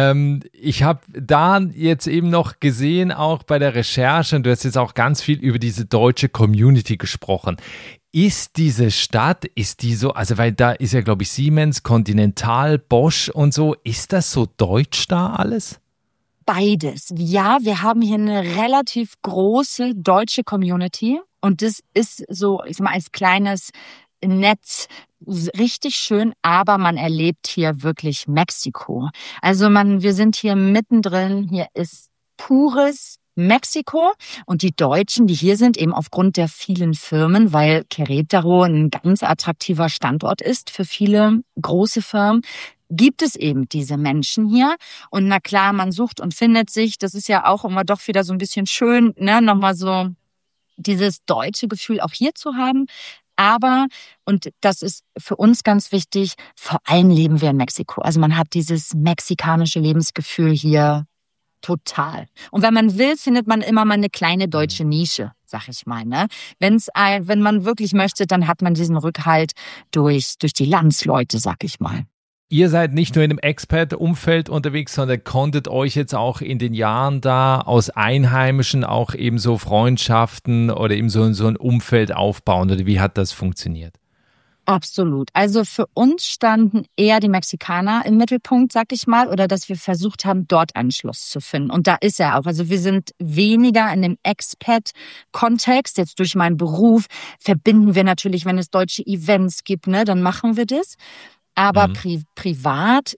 S3: Ich habe da jetzt eben noch gesehen, auch bei der Recherche, und du hast jetzt auch ganz viel über diese deutsche Community gesprochen. Ist diese Stadt, ist die so, also weil da ist ja, glaube ich, Siemens, Continental, Bosch und so, ist das so deutsch da alles?
S1: Beides. Ja, wir haben hier eine relativ große deutsche Community und das ist so, ich sag mal, als kleines Netz richtig schön, aber man erlebt hier wirklich Mexiko. Also wir sind hier mittendrin, hier ist pures Mexiko und die Deutschen, die hier sind, eben aufgrund der vielen Firmen, weil Querétaro ein ganz attraktiver Standort ist für viele große Firmen, gibt es eben diese Menschen hier. Und na klar, man sucht und findet sich. Das ist ja auch immer doch wieder so ein bisschen schön, ne, nochmal so dieses deutsche Gefühl auch hier zu haben. Aber, und das ist für uns ganz wichtig, vor allem leben wir in Mexiko. Also man hat dieses mexikanische Lebensgefühl hier total. Und wenn man will, findet man immer mal eine kleine deutsche Nische, sag ich mal, ne? Wenn man wirklich möchte, dann hat man diesen Rückhalt durch die Landsleute, sag ich mal.
S3: Ihr seid nicht nur in einem Expat-Umfeld unterwegs, sondern konntet euch jetzt auch in den Jahren da aus Einheimischen auch eben so Freundschaften oder eben so ein Umfeld aufbauen, oder wie hat das funktioniert?
S1: Absolut. Also für uns standen eher die Mexikaner im Mittelpunkt, sag ich mal, oder dass wir versucht haben, dort Anschluss zu finden. Und da ist er auch. Also wir sind weniger in dem Expat-Kontext. Jetzt durch meinen Beruf verbinden wir natürlich, wenn es deutsche Events gibt, ne, dann machen wir das. Aber privat,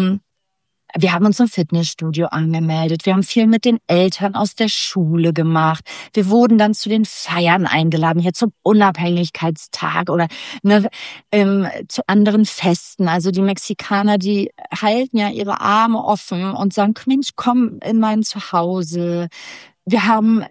S1: wir haben uns im Fitnessstudio angemeldet. Wir haben viel mit den Eltern aus der Schule gemacht. Wir wurden dann zu den Feiern eingeladen, hier zum Unabhängigkeitstag oder zu anderen Festen. Also die Mexikaner, die halten ja ihre Arme offen und sagen, Mensch, komm in mein Zuhause. Wir haben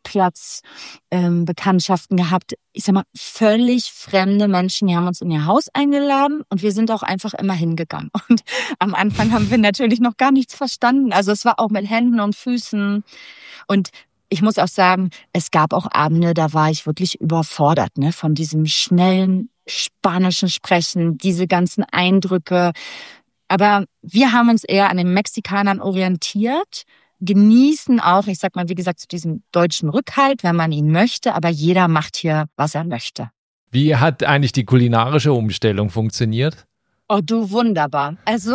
S1: Spielplatzbekanntschaften gehabt. Ich sag mal, völlig fremde Menschen, die haben uns in ihr Haus eingeladen und wir sind auch einfach immer hingegangen. Und am Anfang haben wir natürlich noch gar nichts verstanden. Also es war auch mit Händen und Füßen. Und ich muss auch sagen, es gab auch Abende, da war ich wirklich überfordert, ne, von diesem schnellen spanischen Sprechen, diese ganzen Eindrücke. Aber wir haben uns eher an den Mexikanern orientiert, genießen auch, ich sag mal, wie gesagt, zu diesem deutschen Rückhalt, wenn man ihn möchte, aber jeder macht hier, was er möchte.
S3: Wie hat eigentlich die kulinarische Umstellung funktioniert?
S1: Oh, du, wunderbar. Also,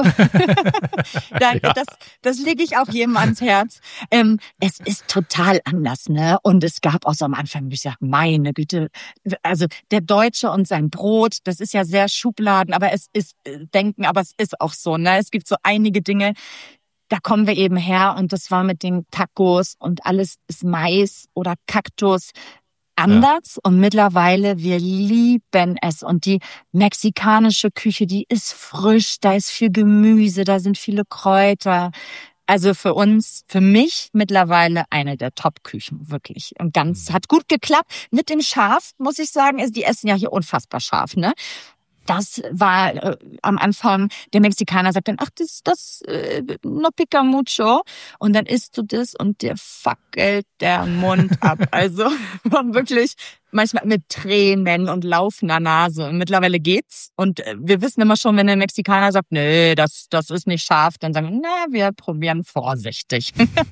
S1: das lege ich auch jedem ans Herz. Es ist total anders, ne? Und es gab auch so am Anfang, wie ich sage, meine Güte, also der Deutsche und sein Brot, das ist ja sehr Schubladen, aber es ist auch so, ne? Es gibt so einige Dinge, da kommen wir eben her und das war mit den Tacos und alles ist Mais oder Kaktus. anders und mittlerweile, wir lieben es. Und die mexikanische Küche, die ist frisch, da ist viel Gemüse, da sind viele Kräuter. Also für mich mittlerweile eine der Top-Küchen, wirklich. Und hat gut geklappt. Mit dem Schaf, muss ich sagen, die essen ja hier unfassbar scharf, ne? Das war am Anfang, der Mexikaner sagt dann, ach, das no pica mucho. Und dann isst du das und dir fackelt der Mund ab. Also wirklich manchmal mit Tränen und laufender Nase. Und mittlerweile geht's. Und wir wissen immer schon, wenn der Mexikaner sagt, nee, das ist nicht scharf, dann sagen wir, wir probieren vorsichtig.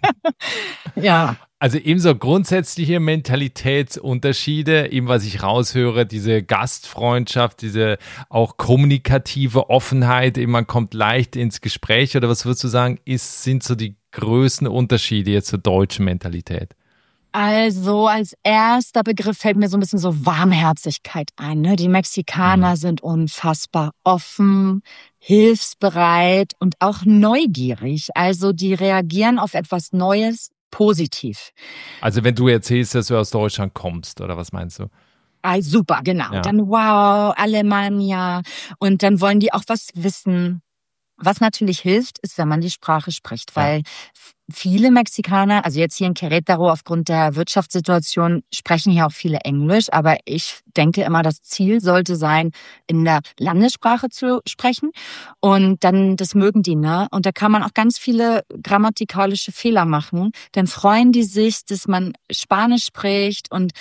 S1: Ja.
S3: Also ebenso grundsätzliche Mentalitätsunterschiede, eben was ich raushöre, diese Gastfreundschaft, diese auch kommunikative Offenheit, eben man kommt leicht ins Gespräch, oder was würdest du sagen, sind so die größten Unterschiede jetzt zur deutschen Mentalität?
S1: Also als erster Begriff fällt mir so ein bisschen so Warmherzigkeit ein. Ne? Die Mexikaner sind unfassbar offen, hilfsbereit und auch neugierig. Also die reagieren auf etwas Neues positiv.
S3: Also wenn du erzählst, dass du aus Deutschland kommst, oder was meinst du?
S1: Ah, super, genau.
S3: Ja.
S1: Dann wow, Alemannia. Und dann wollen die auch was wissen. Was natürlich hilft, ist, wenn man die Sprache spricht, weil viele Mexikaner, also jetzt hier in Querétaro aufgrund der Wirtschaftssituation, sprechen hier auch viele Englisch, aber ich denke immer, das Ziel sollte sein, in der Landessprache zu sprechen und dann, das mögen die, ne? Und da kann man auch ganz viele grammatikalische Fehler machen, dann freuen die sich, dass man Spanisch spricht und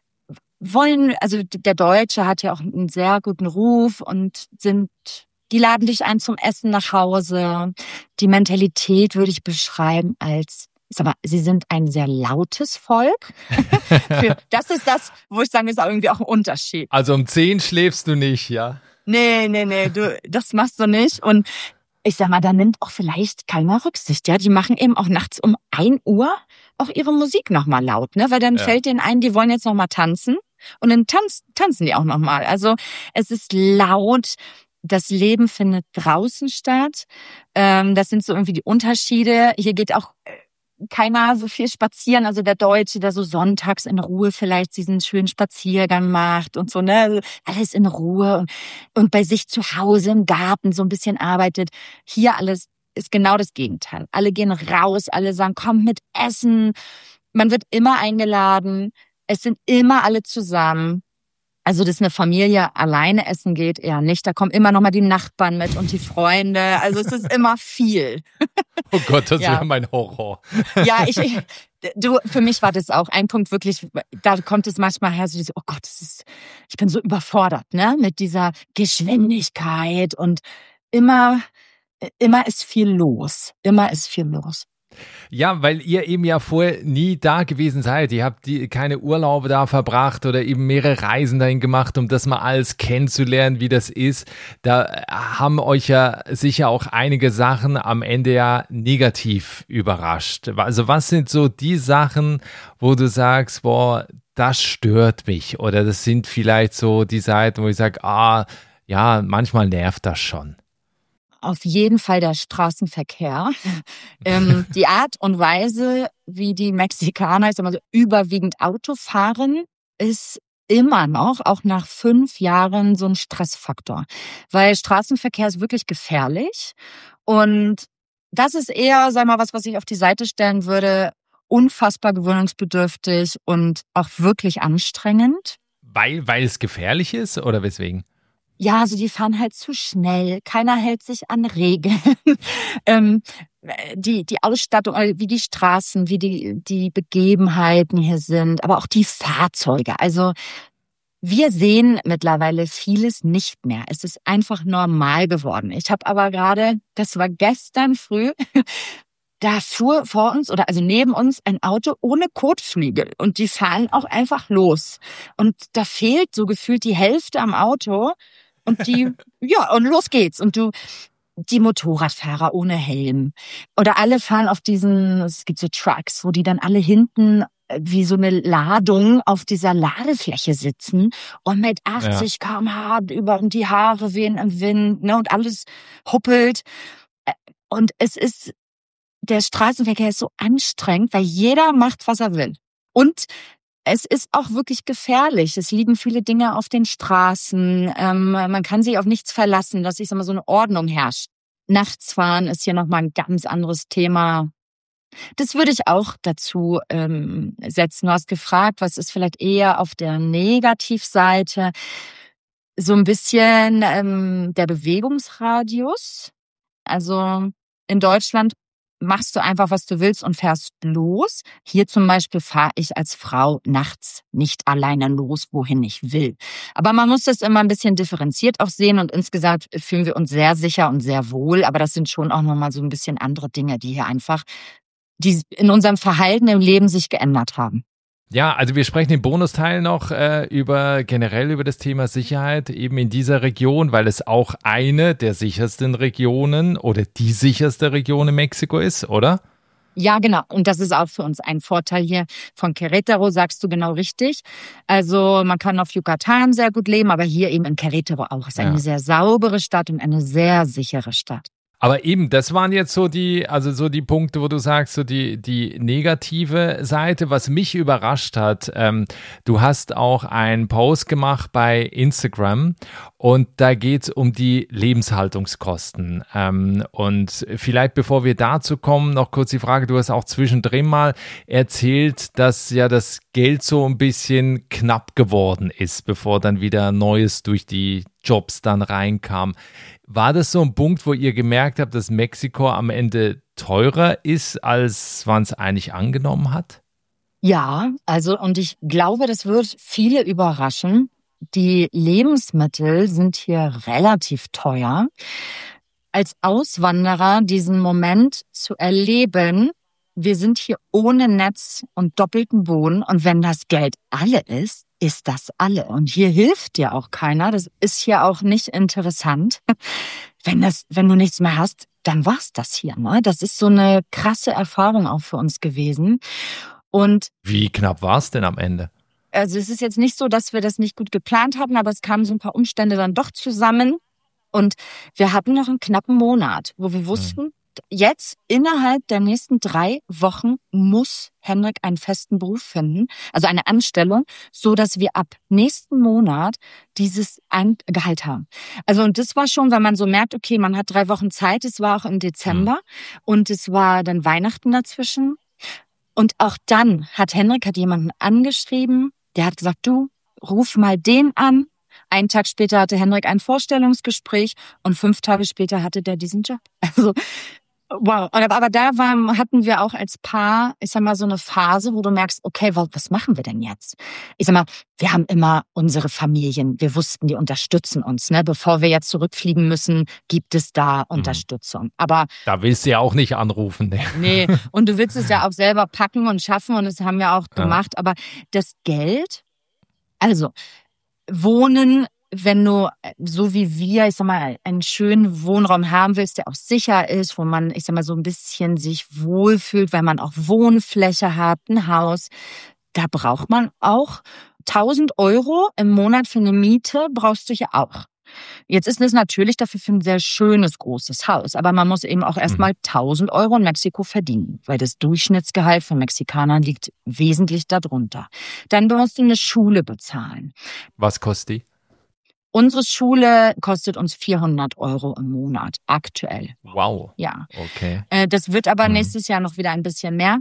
S1: also der Deutsche hat ja auch einen sehr guten Ruf und die laden dich ein zum Essen nach Hause. Die Mentalität würde ich beschreiben als, sie sind ein sehr lautes Volk. Das ist das, wo ich sage, ist auch irgendwie auch ein Unterschied.
S3: Also um 10 schläfst du nicht, ja?
S1: Nee, das machst du nicht. Und ich sag mal, da nimmt auch vielleicht keiner Rücksicht. Ja, die machen eben auch nachts um 1 Uhr auch ihre Musik nochmal laut, ne? Weil dann fällt denen ein, die wollen jetzt nochmal tanzen. Und dann tanzen die auch nochmal. Also es ist laut. Das Leben findet draußen statt. Das sind so irgendwie die Unterschiede. Hier geht auch keiner so viel spazieren. Also der Deutsche, der so sonntags in Ruhe vielleicht diesen schönen Spaziergang macht und so, ne? Also alles in Ruhe und bei sich zu Hause im Garten so ein bisschen arbeitet. Hier alles ist genau das Gegenteil. Alle gehen raus, alle sagen, kommt mit essen. Man wird immer eingeladen. Es sind immer alle zusammen. Also, dass eine Familie alleine essen geht, eher nicht. Da kommen immer noch mal die Nachbarn mit und die Freunde. Also, es ist immer viel.
S3: Oh Gott, das wäre mein Horror.
S1: Ja, für mich war das auch ein Punkt wirklich, da kommt es manchmal her, so, oh Gott, ich bin so überfordert, ne, mit dieser Geschwindigkeit und immer ist viel los. Immer ist viel los.
S3: Ja, weil ihr eben ja vorher nie da gewesen seid. Ihr habt keine Urlaube da verbracht oder eben mehrere Reisen dahin gemacht, um das mal alles kennenzulernen, wie das ist. Da haben euch ja sicher auch einige Sachen am Ende ja negativ überrascht. Also was sind so die Sachen, wo du sagst, boah, das stört mich? Oder das sind vielleicht so die Seiten, wo ich sage, ja, manchmal nervt das schon.
S1: Auf jeden Fall der Straßenverkehr. Die Art und Weise, wie die Mexikaner, ich sag mal so, überwiegend Auto fahren, ist immer noch, auch nach 5 Jahren, so ein Stressfaktor. Weil Straßenverkehr ist wirklich gefährlich. Und das ist eher, sag mal, was ich auf die Seite stellen würde, unfassbar gewöhnungsbedürftig und auch wirklich anstrengend.
S3: Weil es gefährlich ist oder weswegen?
S1: Ja, also die fahren halt zu schnell. Keiner hält sich an Regeln. Die Ausstattung, wie die Straßen, wie die Begebenheiten hier sind, aber auch die Fahrzeuge. Also wir sehen mittlerweile vieles nicht mehr. Es ist einfach normal geworden. Ich habe aber gerade, das war gestern früh, da fuhr vor uns also neben uns ein Auto ohne Kotflügel und die fahren auch einfach los. Und da fehlt so gefühlt die Hälfte am Auto. Und und los geht's. Und die Motorradfahrer ohne Helm. Oder alle fahren auf es gibt so Trucks, wo die dann alle hinten wie so eine Ladung auf dieser Ladefläche sitzen und mit 80 km/h über die Haare wehen im Wind, ne, und alles huppelt. Und der Straßenverkehr ist so anstrengend, weil jeder macht, was er will. Und es ist auch wirklich gefährlich. Es liegen viele Dinge auf den Straßen. Man kann sich auf nichts verlassen, dass so eine Ordnung herrscht. Nachts fahren ist hier nochmal ein ganz anderes Thema. Das würde ich auch dazu setzen. Du hast gefragt, was ist vielleicht eher auf der Negativseite? So ein bisschen der Bewegungsradius. Also in Deutschland machst du einfach, was du willst und fährst los. Hier zum Beispiel fahre ich als Frau nachts nicht alleine los, wohin ich will. Aber man muss das immer ein bisschen differenziert auch sehen und insgesamt fühlen wir uns sehr sicher und sehr wohl. Aber das sind schon auch nochmal so ein bisschen andere Dinge, die in unserem Verhalten im Leben sich geändert haben.
S3: Ja, also wir sprechen im Bonusteil noch generell über das Thema Sicherheit eben in dieser Region, weil es auch eine der sichersten Regionen oder die sicherste Region in Mexiko ist, oder?
S1: Ja, genau. Und das ist auch für uns ein Vorteil hier von Querétaro, sagst du genau richtig. Also man kann auf Yucatan sehr gut leben, aber hier eben in Querétaro auch. Es ist eine sehr saubere Stadt und eine sehr sichere Stadt.
S3: Aber eben, das waren jetzt so die Punkte, wo du sagst, so die negative Seite. Was mich überrascht hat, du hast auch einen Post gemacht bei Instagram und da geht's um die Lebenshaltungskosten. Und vielleicht, bevor wir dazu kommen, noch kurz die Frage, du hast auch zwischendrin mal erzählt, dass ja das Geld so ein bisschen knapp geworden ist, bevor dann wieder Neues durch die Jobs dann reinkam. War das so ein Punkt, wo ihr gemerkt habt, dass Mexiko am Ende teurer ist, als man es eigentlich angenommen hat?
S1: Ja, und ich glaube, das wird viele überraschen. Die Lebensmittel sind hier relativ teuer. Als Auswanderer diesen Moment zu erleben, wir sind hier ohne Netz und doppelten Boden und wenn das Geld alle ist das alle. Und hier hilft dir auch keiner. Das ist hier auch nicht interessant. Wenn du nichts mehr hast, dann war's das hier. Ne? Das ist so eine krasse Erfahrung auch für uns gewesen. Und
S3: wie knapp war es denn am Ende?
S1: Also es ist jetzt nicht so, dass wir das nicht gut geplant hatten, aber es kamen so ein paar Umstände dann doch zusammen. Und wir hatten noch einen knappen Monat, wo wir wussten, jetzt innerhalb der nächsten 3 Wochen muss Henrik einen festen Beruf finden, also eine Anstellung, so dass wir ab nächsten Monat dieses Gehalt haben. Also und das war schon, wenn man so merkt, okay, man hat 3 Wochen Zeit, es war auch im Dezember und es war dann Weihnachten dazwischen. Und auch dann hat Henrik jemanden angeschrieben, der hat gesagt, du, ruf mal den an. Einen Tag später hatte Henrik ein Vorstellungsgespräch und 5 Tage später hatte der diesen Job. Also wow, aber da hatten wir auch als Paar, ich sag mal, so eine Phase, wo du merkst, okay, was machen wir denn jetzt? Ich sag mal, wir haben immer unsere Familien, wir wussten, die unterstützen uns, ne? Bevor wir jetzt zurückfliegen müssen, gibt es da Unterstützung. Aber
S3: da willst du ja auch nicht anrufen, ne?
S1: Nee, und du willst es ja auch selber packen und schaffen und das haben wir auch gemacht. Aber das Geld, also Wohnen, wenn du, so wie wir, ich sag mal, einen schönen Wohnraum haben willst, der auch sicher ist, wo man, ich sag mal, so ein bisschen sich wohlfühlt, weil man auch Wohnfläche hat, ein Haus, da braucht man auch 1.000 € im Monat für eine Miete, brauchst du hier auch. Jetzt ist es natürlich dafür für ein sehr schönes, großes Haus, aber man muss eben auch erstmal 1.000 € in Mexiko verdienen, weil das Durchschnittsgehalt von Mexikanern liegt wesentlich darunter. Dann musst du eine Schule bezahlen.
S3: Was kostet die?
S1: Unsere Schule kostet uns 400 € im Monat, aktuell.
S3: Wow.
S1: Ja.
S3: Okay.
S1: Das wird aber nächstes Jahr noch wieder ein bisschen mehr.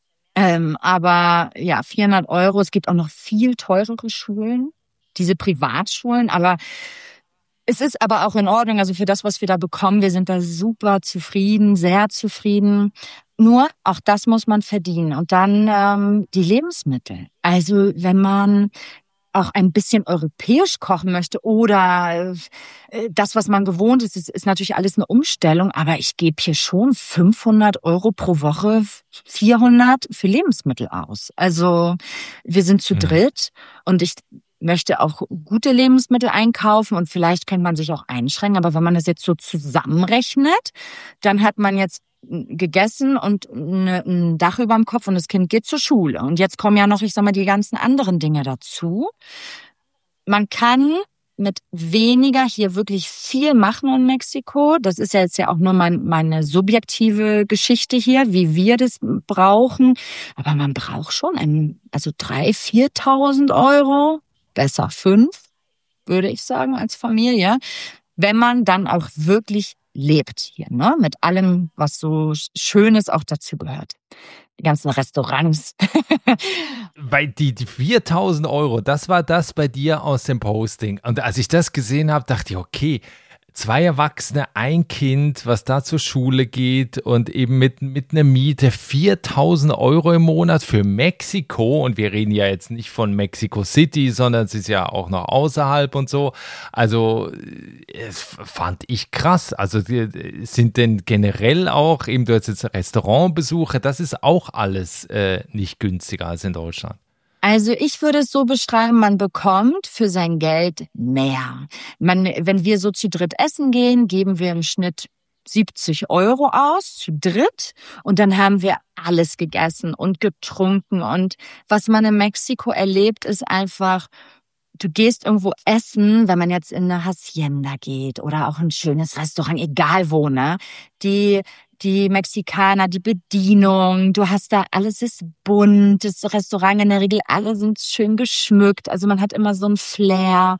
S1: Aber ja, 400 €. Es gibt auch noch viel teurere Schulen, diese Privatschulen, aber es ist aber auch in Ordnung. Also für das, was wir da bekommen, wir sind da super zufrieden, sehr zufrieden. Nur, auch das muss man verdienen. Und dann die Lebensmittel. Also wenn man auch ein bisschen europäisch kochen möchte oder das, was man gewohnt ist, ist natürlich alles eine Umstellung, aber ich gebe hier schon 500 € pro Woche, 400 für Lebensmittel aus. Also wir sind zu dritt und ich möchte auch gute Lebensmittel einkaufen und vielleicht kann man sich auch einschränken, aber wenn man das jetzt so zusammenrechnet, dann hat man jetzt gegessen und ein Dach über dem Kopf und das Kind geht zur Schule. Und jetzt kommen ja noch, ich sag mal, die ganzen anderen Dinge dazu. Man kann mit weniger hier wirklich viel machen in Mexiko. Das ist ja jetzt ja auch nur meine subjektive Geschichte hier, wie wir das brauchen. Aber man braucht schon 3.000, 4.000 Euro, besser 5, würde ich sagen, als Familie, wenn man dann auch wirklich lebt hier, ne? Mit allem, was so Schönes auch dazu gehört. Die ganzen Restaurants.
S3: Bei die 4.000 Euro, das war das bei dir aus dem Posting. Und als ich das gesehen habe, dachte ich, okay, 2 Erwachsene, ein Kind, was da zur Schule geht und eben mit einer Miete 4.000 Euro im Monat für Mexiko. Und wir reden ja jetzt nicht von Mexico City, sondern es ist ja auch noch außerhalb und so. Also das fand ich krass. Also sind denn generell auch, eben du hast jetzt Restaurantbesuche, das ist auch alles nicht günstiger als in Deutschland.
S1: Also ich würde es so beschreiben, man bekommt für sein Geld mehr. Wenn wir so zu dritt essen gehen, geben wir im Schnitt 70 Euro aus, zu dritt. Und dann haben wir alles gegessen und getrunken. Und was man in Mexiko erlebt, ist einfach, du gehst irgendwo essen, wenn man jetzt in eine Hacienda geht oder auch ein schönes Restaurant, egal wo, ne? Die Mexikaner, die Bedienung, du hast da, alles ist bunt, das Restaurant in der Regel, alle sind schön geschmückt, also man hat immer so ein Flair,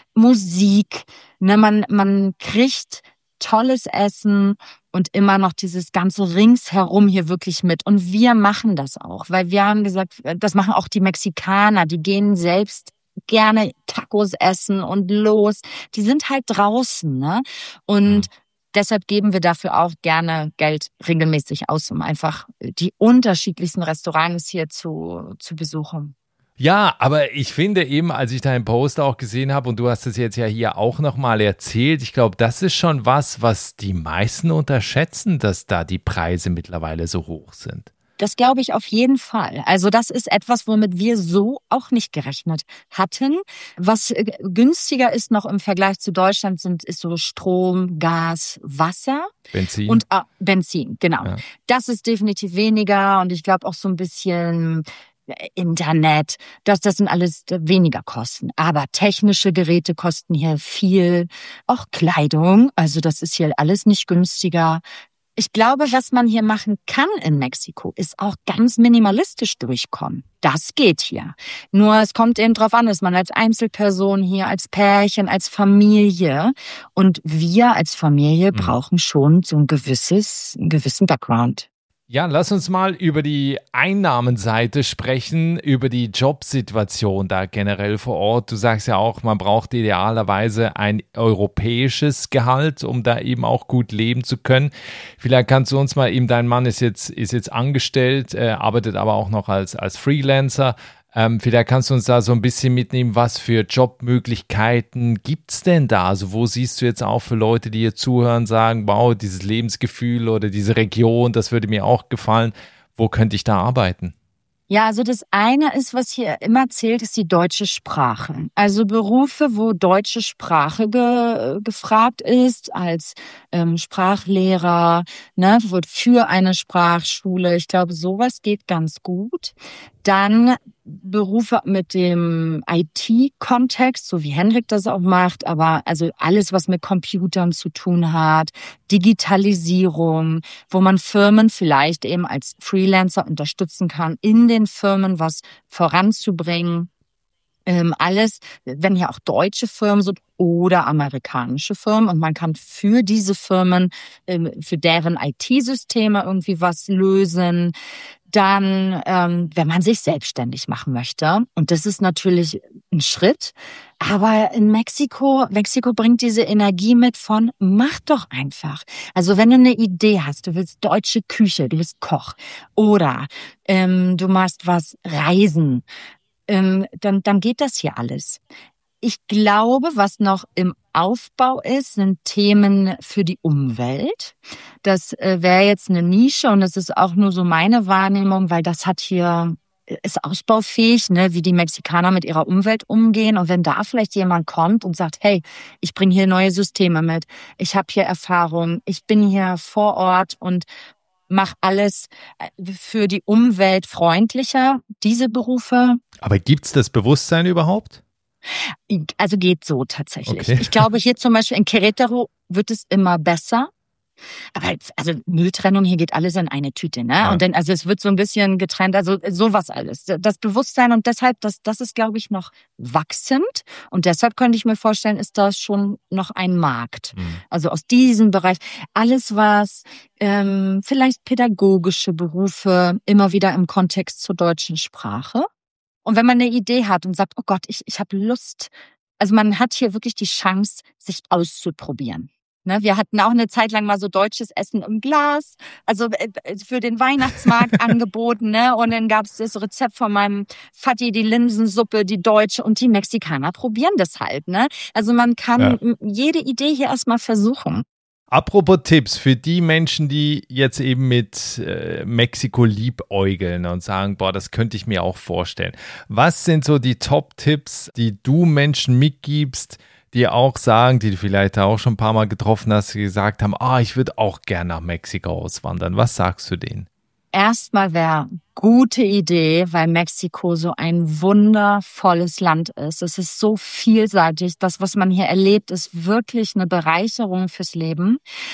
S1: Musik, ne, man kriegt tolles Essen und immer noch dieses ganze Ringsherum hier wirklich mit. Und wir machen das auch, weil wir haben gesagt, das machen auch die Mexikaner, die gehen selbst gerne Tacos essen und los, die sind halt draußen, ne, und deshalb geben wir dafür auch gerne Geld regelmäßig aus, um einfach die unterschiedlichsten Restaurants hier zu besuchen.
S3: Ja, aber ich finde eben, als ich deinen Post auch gesehen habe, und du hast es jetzt ja hier auch nochmal erzählt, ich glaube, das ist schon was die meisten unterschätzen, dass da die Preise mittlerweile so hoch sind.
S1: Das glaube ich auf jeden Fall. Also das ist etwas, womit wir so auch nicht gerechnet hatten. Was günstiger ist noch im Vergleich zu Deutschland ist so Strom, Gas, Wasser.
S3: Benzin.
S1: Und Benzin, genau. Ja. Das ist definitiv weniger und ich glaube auch so ein bisschen Internet, das sind alles weniger Kosten. Aber technische Geräte kosten hier viel. Auch Kleidung, also das ist hier alles nicht günstiger. Ich glaube, was man hier machen kann in Mexiko, ist auch ganz minimalistisch durchkommen. Das geht hier. Nur es kommt eben drauf an, ist man als Einzelperson hier, als Pärchen, als Familie. Und wir als Familie brauchen schon so einen gewissen Background.
S3: Ja, lass uns mal über die Einnahmenseite sprechen, über die Jobsituation da generell vor Ort. Du sagst ja auch, man braucht idealerweise ein europäisches Gehalt, um da eben auch gut leben zu können. Vielleicht kannst du uns mal, eben dein Mann ist jetzt angestellt, arbeitet aber auch noch als Freelancer. Vielleicht kannst du uns da so ein bisschen mitnehmen, was für Jobmöglichkeiten gibt's denn da? Also wo siehst du jetzt auch für Leute, die hier zuhören, sagen, wow, dieses Lebensgefühl oder diese Region, das würde mir auch gefallen. Wo könnte ich da arbeiten?
S1: Ja, also das eine ist, was hier immer zählt, ist die deutsche Sprache. Also Berufe, wo deutsche Sprache gefragt ist, als Sprachlehrer, ne, für eine Sprachschule. Ich glaube, sowas geht ganz gut. Dann Berufe mit dem IT-Kontext, so wie Henrik das auch macht, aber also alles, was mit Computern zu tun hat, Digitalisierung, wo man Firmen vielleicht eben als Freelancer unterstützen kann, in den Firmen was voranzubringen. Alles, wenn hier auch deutsche Firmen sind oder amerikanische Firmen und man kann für diese Firmen, für deren IT-Systeme irgendwie was lösen. Dann, wenn man sich selbstständig machen möchte. Und das ist natürlich ein Schritt. Aber in Mexiko bringt diese Energie mit von, mach doch einfach. Also wenn du eine Idee hast, du willst deutsche Küche, du bist Koch oder du machst was Reisen, dann geht das hier alles. Ich glaube, was noch im Aufbau ist, sind Themen für die Umwelt. Das wäre jetzt eine Nische und das ist auch nur so meine Wahrnehmung, weil das ist ausbaufähig, ne, wie die Mexikaner mit ihrer Umwelt umgehen. Und wenn da vielleicht jemand kommt und sagt, hey, ich bringe hier neue Systeme mit, ich habe hier Erfahrung, ich bin hier vor Ort und mach alles für die Umwelt freundlicher, diese Berufe.
S3: Aber gibt's das Bewusstsein überhaupt?
S1: Also geht so tatsächlich.
S3: Okay.
S1: Ich glaube, hier zum Beispiel in Querétaro wird es immer besser. Aber jetzt, also Mülltrennung, hier geht alles in eine Tüte, ne?
S3: Ja.
S1: Und dann, also es wird so ein bisschen getrennt, also sowas alles. Das Bewusstsein und deshalb, das ist, glaube ich, noch wachsend. Und deshalb könnte ich mir vorstellen, ist das schon noch ein Markt. Also aus diesem Bereich. Alles, was vielleicht pädagogische Berufe immer wieder im Kontext zur deutschen Sprache. Und wenn man eine Idee hat und sagt, oh Gott, ich habe Lust. Also man hat hier wirklich die Chance, sich auszuprobieren. Ne, wir hatten auch eine Zeit lang mal so deutsches Essen im Glas, also für den Weihnachtsmarkt angeboten. Ne? Und dann gab es das Rezept von meinem Vati, die Linsensuppe, die deutsche, und die Mexikaner probieren das halt. Ne? Also man kann jede Idee hier erstmal versuchen.
S3: Apropos Tipps für die Menschen, die jetzt eben mit Mexiko liebäugeln und sagen, boah, das könnte ich mir auch vorstellen. Was sind so die Top-Tipps, die du Menschen mitgibst, die auch sagen, die du vielleicht auch schon ein paar Mal getroffen hast, die gesagt haben, ich würde auch gerne nach Mexiko auswandern. Was sagst du denen?
S1: Erstmal wäre gute Idee, weil Mexiko so ein wundervolles Land ist. Es ist so vielseitig. Das, was man hier erlebt, ist wirklich eine Bereicherung fürs Leben.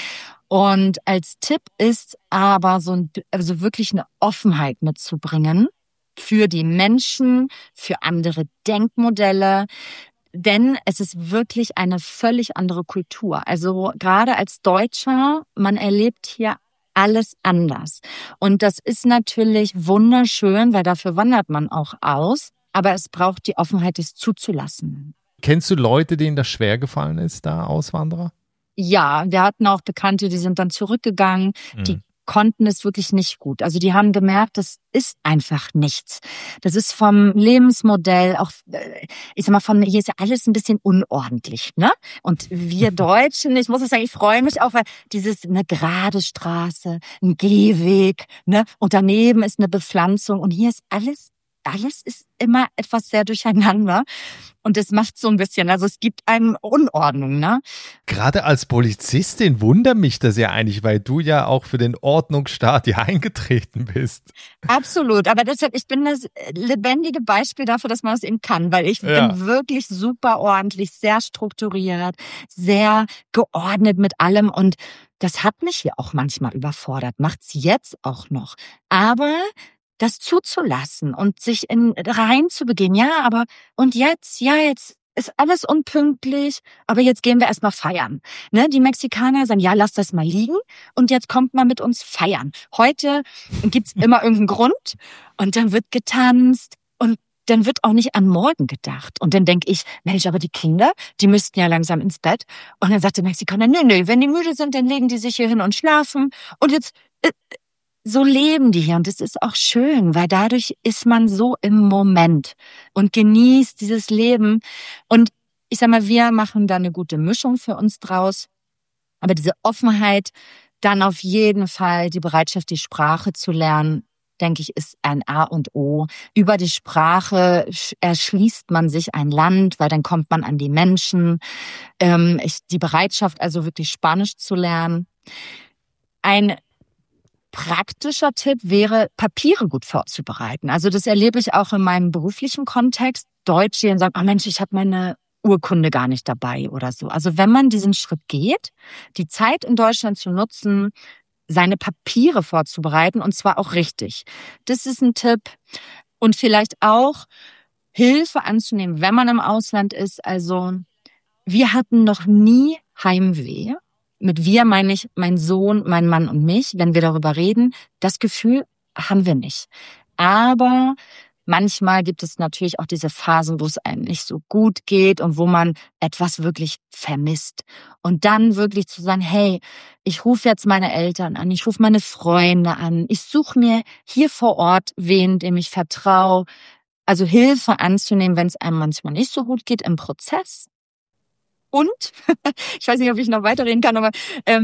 S1: Und als Tipp ist aber also wirklich eine Offenheit mitzubringen für die Menschen, für andere Denkmodelle. Denn es ist wirklich eine völlig andere Kultur. Also gerade als Deutscher, man erlebt hier alles anders. Und das ist natürlich wunderschön, weil dafür wandert man auch aus. Aber es braucht die Offenheit, es zuzulassen.
S3: Kennst du Leute, denen das schwer gefallen ist, da Auswanderer?
S1: Ja, wir hatten auch Bekannte, die sind dann zurückgegangen. Die konnten es wirklich nicht gut. Also die haben gemerkt, das ist einfach nichts. Das ist vom Lebensmodell auch, ich sag mal, hier ist ja alles ein bisschen unordentlich, ne? Und wir Deutschen, ich muss sagen, ich freue mich auch, weil eine gerade Straße, ein Gehweg, ne? Und daneben ist eine Bepflanzung und hier ist alles ist immer etwas sehr durcheinander. Und das macht so ein bisschen, also es gibt eine Unordnung, ne?
S3: Gerade als Polizistin wundert mich das ja eigentlich, weil du ja auch für den Ordnungsstaat hier eingetreten bist.
S1: Absolut, aber deshalb, ich bin das lebendige Beispiel dafür, dass man das eben kann, weil ich bin wirklich super ordentlich, sehr strukturiert, sehr geordnet mit allem und das hat mich hier auch manchmal überfordert, macht's jetzt auch noch. Aber das zuzulassen und sich rein zu begeben. Ja, aber und jetzt ist alles unpünktlich, aber jetzt gehen wir erstmal feiern. Ne? Die Mexikaner sagen, ja, lass das mal liegen und jetzt kommt man mit uns feiern. Heute gibt's immer irgendeinen Grund und dann wird getanzt und dann wird auch nicht an morgen gedacht. Und dann denke ich, Mensch, aber die Kinder, die müssten ja langsam ins Bett. Und dann sagt der Mexikaner, nee, wenn die müde sind, dann legen die sich hier hin und schlafen. Und jetzt so leben die hier und das ist auch schön, weil dadurch ist man so im Moment und genießt dieses Leben. Und ich sag mal, wir machen da eine gute Mischung für uns draus. Aber diese Offenheit, dann auf jeden Fall die Bereitschaft, die Sprache zu lernen, denke ich, ist ein A und O. Über die Sprache erschließt man sich ein Land, weil dann kommt man an die Menschen. Die Bereitschaft, also wirklich Spanisch zu lernen. Ein praktischer Tipp wäre, Papiere gut vorzubereiten. Also das erlebe ich auch in meinem beruflichen Kontext. Deutsche, die sagen, Mensch, ich habe meine Urkunde gar nicht dabei oder so. Also wenn man diesen Schritt geht, die Zeit in Deutschland zu nutzen, seine Papiere vorzubereiten und zwar auch richtig. Das ist ein Tipp. Und vielleicht auch Hilfe anzunehmen, wenn man im Ausland ist. Also wir hatten noch nie Heimweh. Mit wir meine ich mein Sohn, mein Mann und mich, wenn wir darüber reden. Das Gefühl haben wir nicht. Aber manchmal gibt es natürlich auch diese Phasen, wo es einem nicht so gut geht und wo man etwas wirklich vermisst. Und dann wirklich zu sagen, hey, ich rufe jetzt meine Eltern an, ich rufe meine Freunde an, ich suche mir hier vor Ort wen, dem ich vertraue. Also Hilfe anzunehmen, wenn es einem manchmal nicht so gut geht im Prozess. Und, ich weiß nicht, ob ich noch weiterreden kann, aber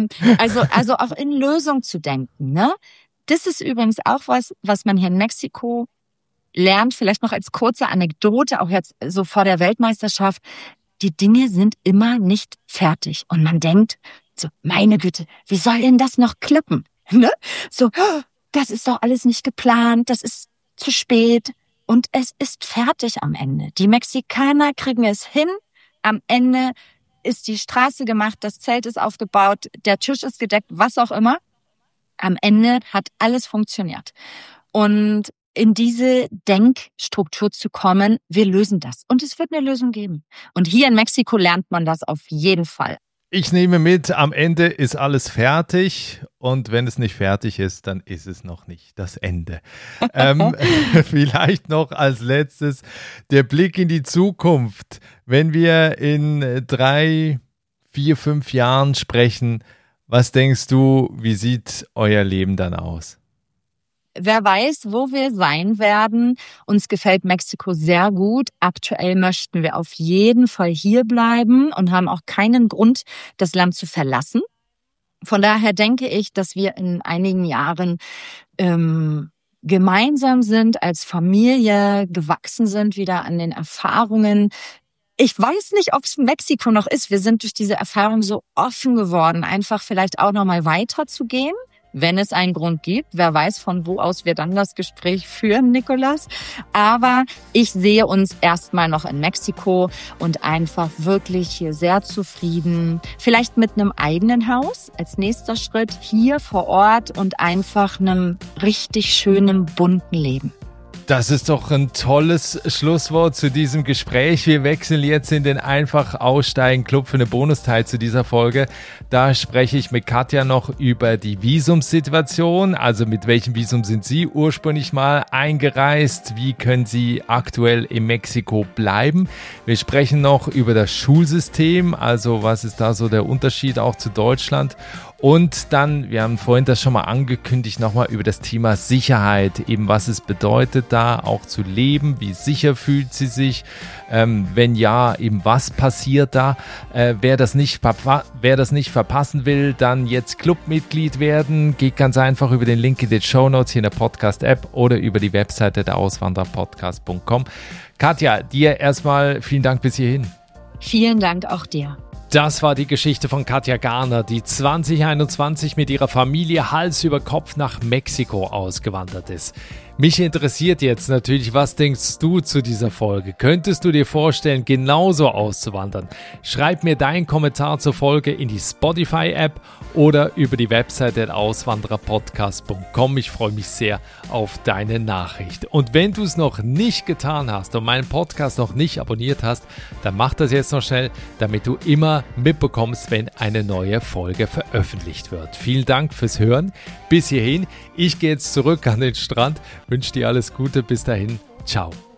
S1: also auch in Lösung zu denken. Ne? Das ist übrigens auch was man hier in Mexiko lernt, vielleicht noch als kurze Anekdote, auch jetzt so vor der Weltmeisterschaft. Die Dinge sind immer nicht fertig. Und man denkt so, meine Güte, wie soll denn das noch klappen? Ne? So, das ist doch alles nicht geplant, das ist zu spät. Und es ist fertig am Ende. Die Mexikaner kriegen es hin. Am Ende ist die Straße gemacht, das Zelt ist aufgebaut, der Tisch ist gedeckt, was auch immer. Am Ende hat alles funktioniert. Und in diese Denkstruktur zu kommen, wir lösen das. Und es wird eine Lösung geben. Und hier in Mexiko lernt man das auf jeden Fall.
S3: Ich nehme mit, am Ende ist alles fertig und wenn es nicht fertig ist, dann ist es noch nicht das Ende. Vielleicht noch als letztes der Blick in die Zukunft. Wenn wir in 3, 4, 5 Jahren sprechen, was denkst du, wie sieht euer Leben dann aus?
S1: Wer weiß, wo wir sein werden. Uns gefällt Mexiko sehr gut. Aktuell möchten wir auf jeden Fall hier bleiben und haben auch keinen Grund, das Land zu verlassen. Von daher denke ich, dass wir in einigen Jahren gemeinsam sind, als Familie, gewachsen sind wieder an den Erfahrungen. Ich weiß nicht, ob es Mexiko noch ist. Wir sind durch diese Erfahrung so offen geworden, einfach vielleicht auch noch mal weiterzugehen. Wenn es einen Grund gibt, wer weiß, von wo aus wir dann das Gespräch führen, Nicolas. Aber ich sehe uns erstmal noch in Mexiko und einfach wirklich hier sehr zufrieden. Vielleicht mit einem eigenen Haus als nächster Schritt hier vor Ort und einfach einem richtig schönen, bunten Leben.
S3: Das ist doch ein tolles Schlusswort zu diesem Gespräch. Wir wechseln jetzt in den Einfach-Aussteigen-Club für eine Bonusteil zu dieser Folge. Da spreche ich mit Katja noch über die Visumssituation. Also mit welchem Visum sind Sie ursprünglich mal eingereist? Wie können Sie aktuell in Mexiko bleiben? Wir sprechen noch über das Schulsystem. Also was ist da so der Unterschied auch zu Deutschland? Und dann, wir haben vorhin das schon mal angekündigt, nochmal über das Thema Sicherheit, eben was es bedeutet, da auch zu leben, wie sicher fühlt sie sich, wenn ja, eben was passiert da. Wer das nicht verpassen will, dann jetzt Clubmitglied werden, geht ganz einfach über den Link in den Shownotes hier in der Podcast-App oder über die Webseite der Auswandererpodcast.com. Katja, dir erstmal vielen Dank bis hierhin.
S1: Vielen Dank auch dir.
S3: Das war die Geschichte von Katja Garner, die 2021 mit ihrer Familie Hals über Kopf nach Mexiko ausgewandert ist. Mich interessiert jetzt natürlich, was denkst du zu dieser Folge? Könntest du dir vorstellen, genauso auszuwandern? Schreib mir deinen Kommentar zur Folge in die Spotify-App oder über die Webseite auswandererpodcast.com. Ich freue mich sehr auf deine Nachricht. Und wenn du es noch nicht getan hast und meinen Podcast noch nicht abonniert hast, dann mach das jetzt noch schnell, damit du immer mitbekommst, wenn eine neue Folge veröffentlicht wird. Vielen Dank fürs Hören. Bis hierhin. Ich gehe jetzt zurück an den Strand. Wünsche dir alles Gute. Bis dahin. Ciao.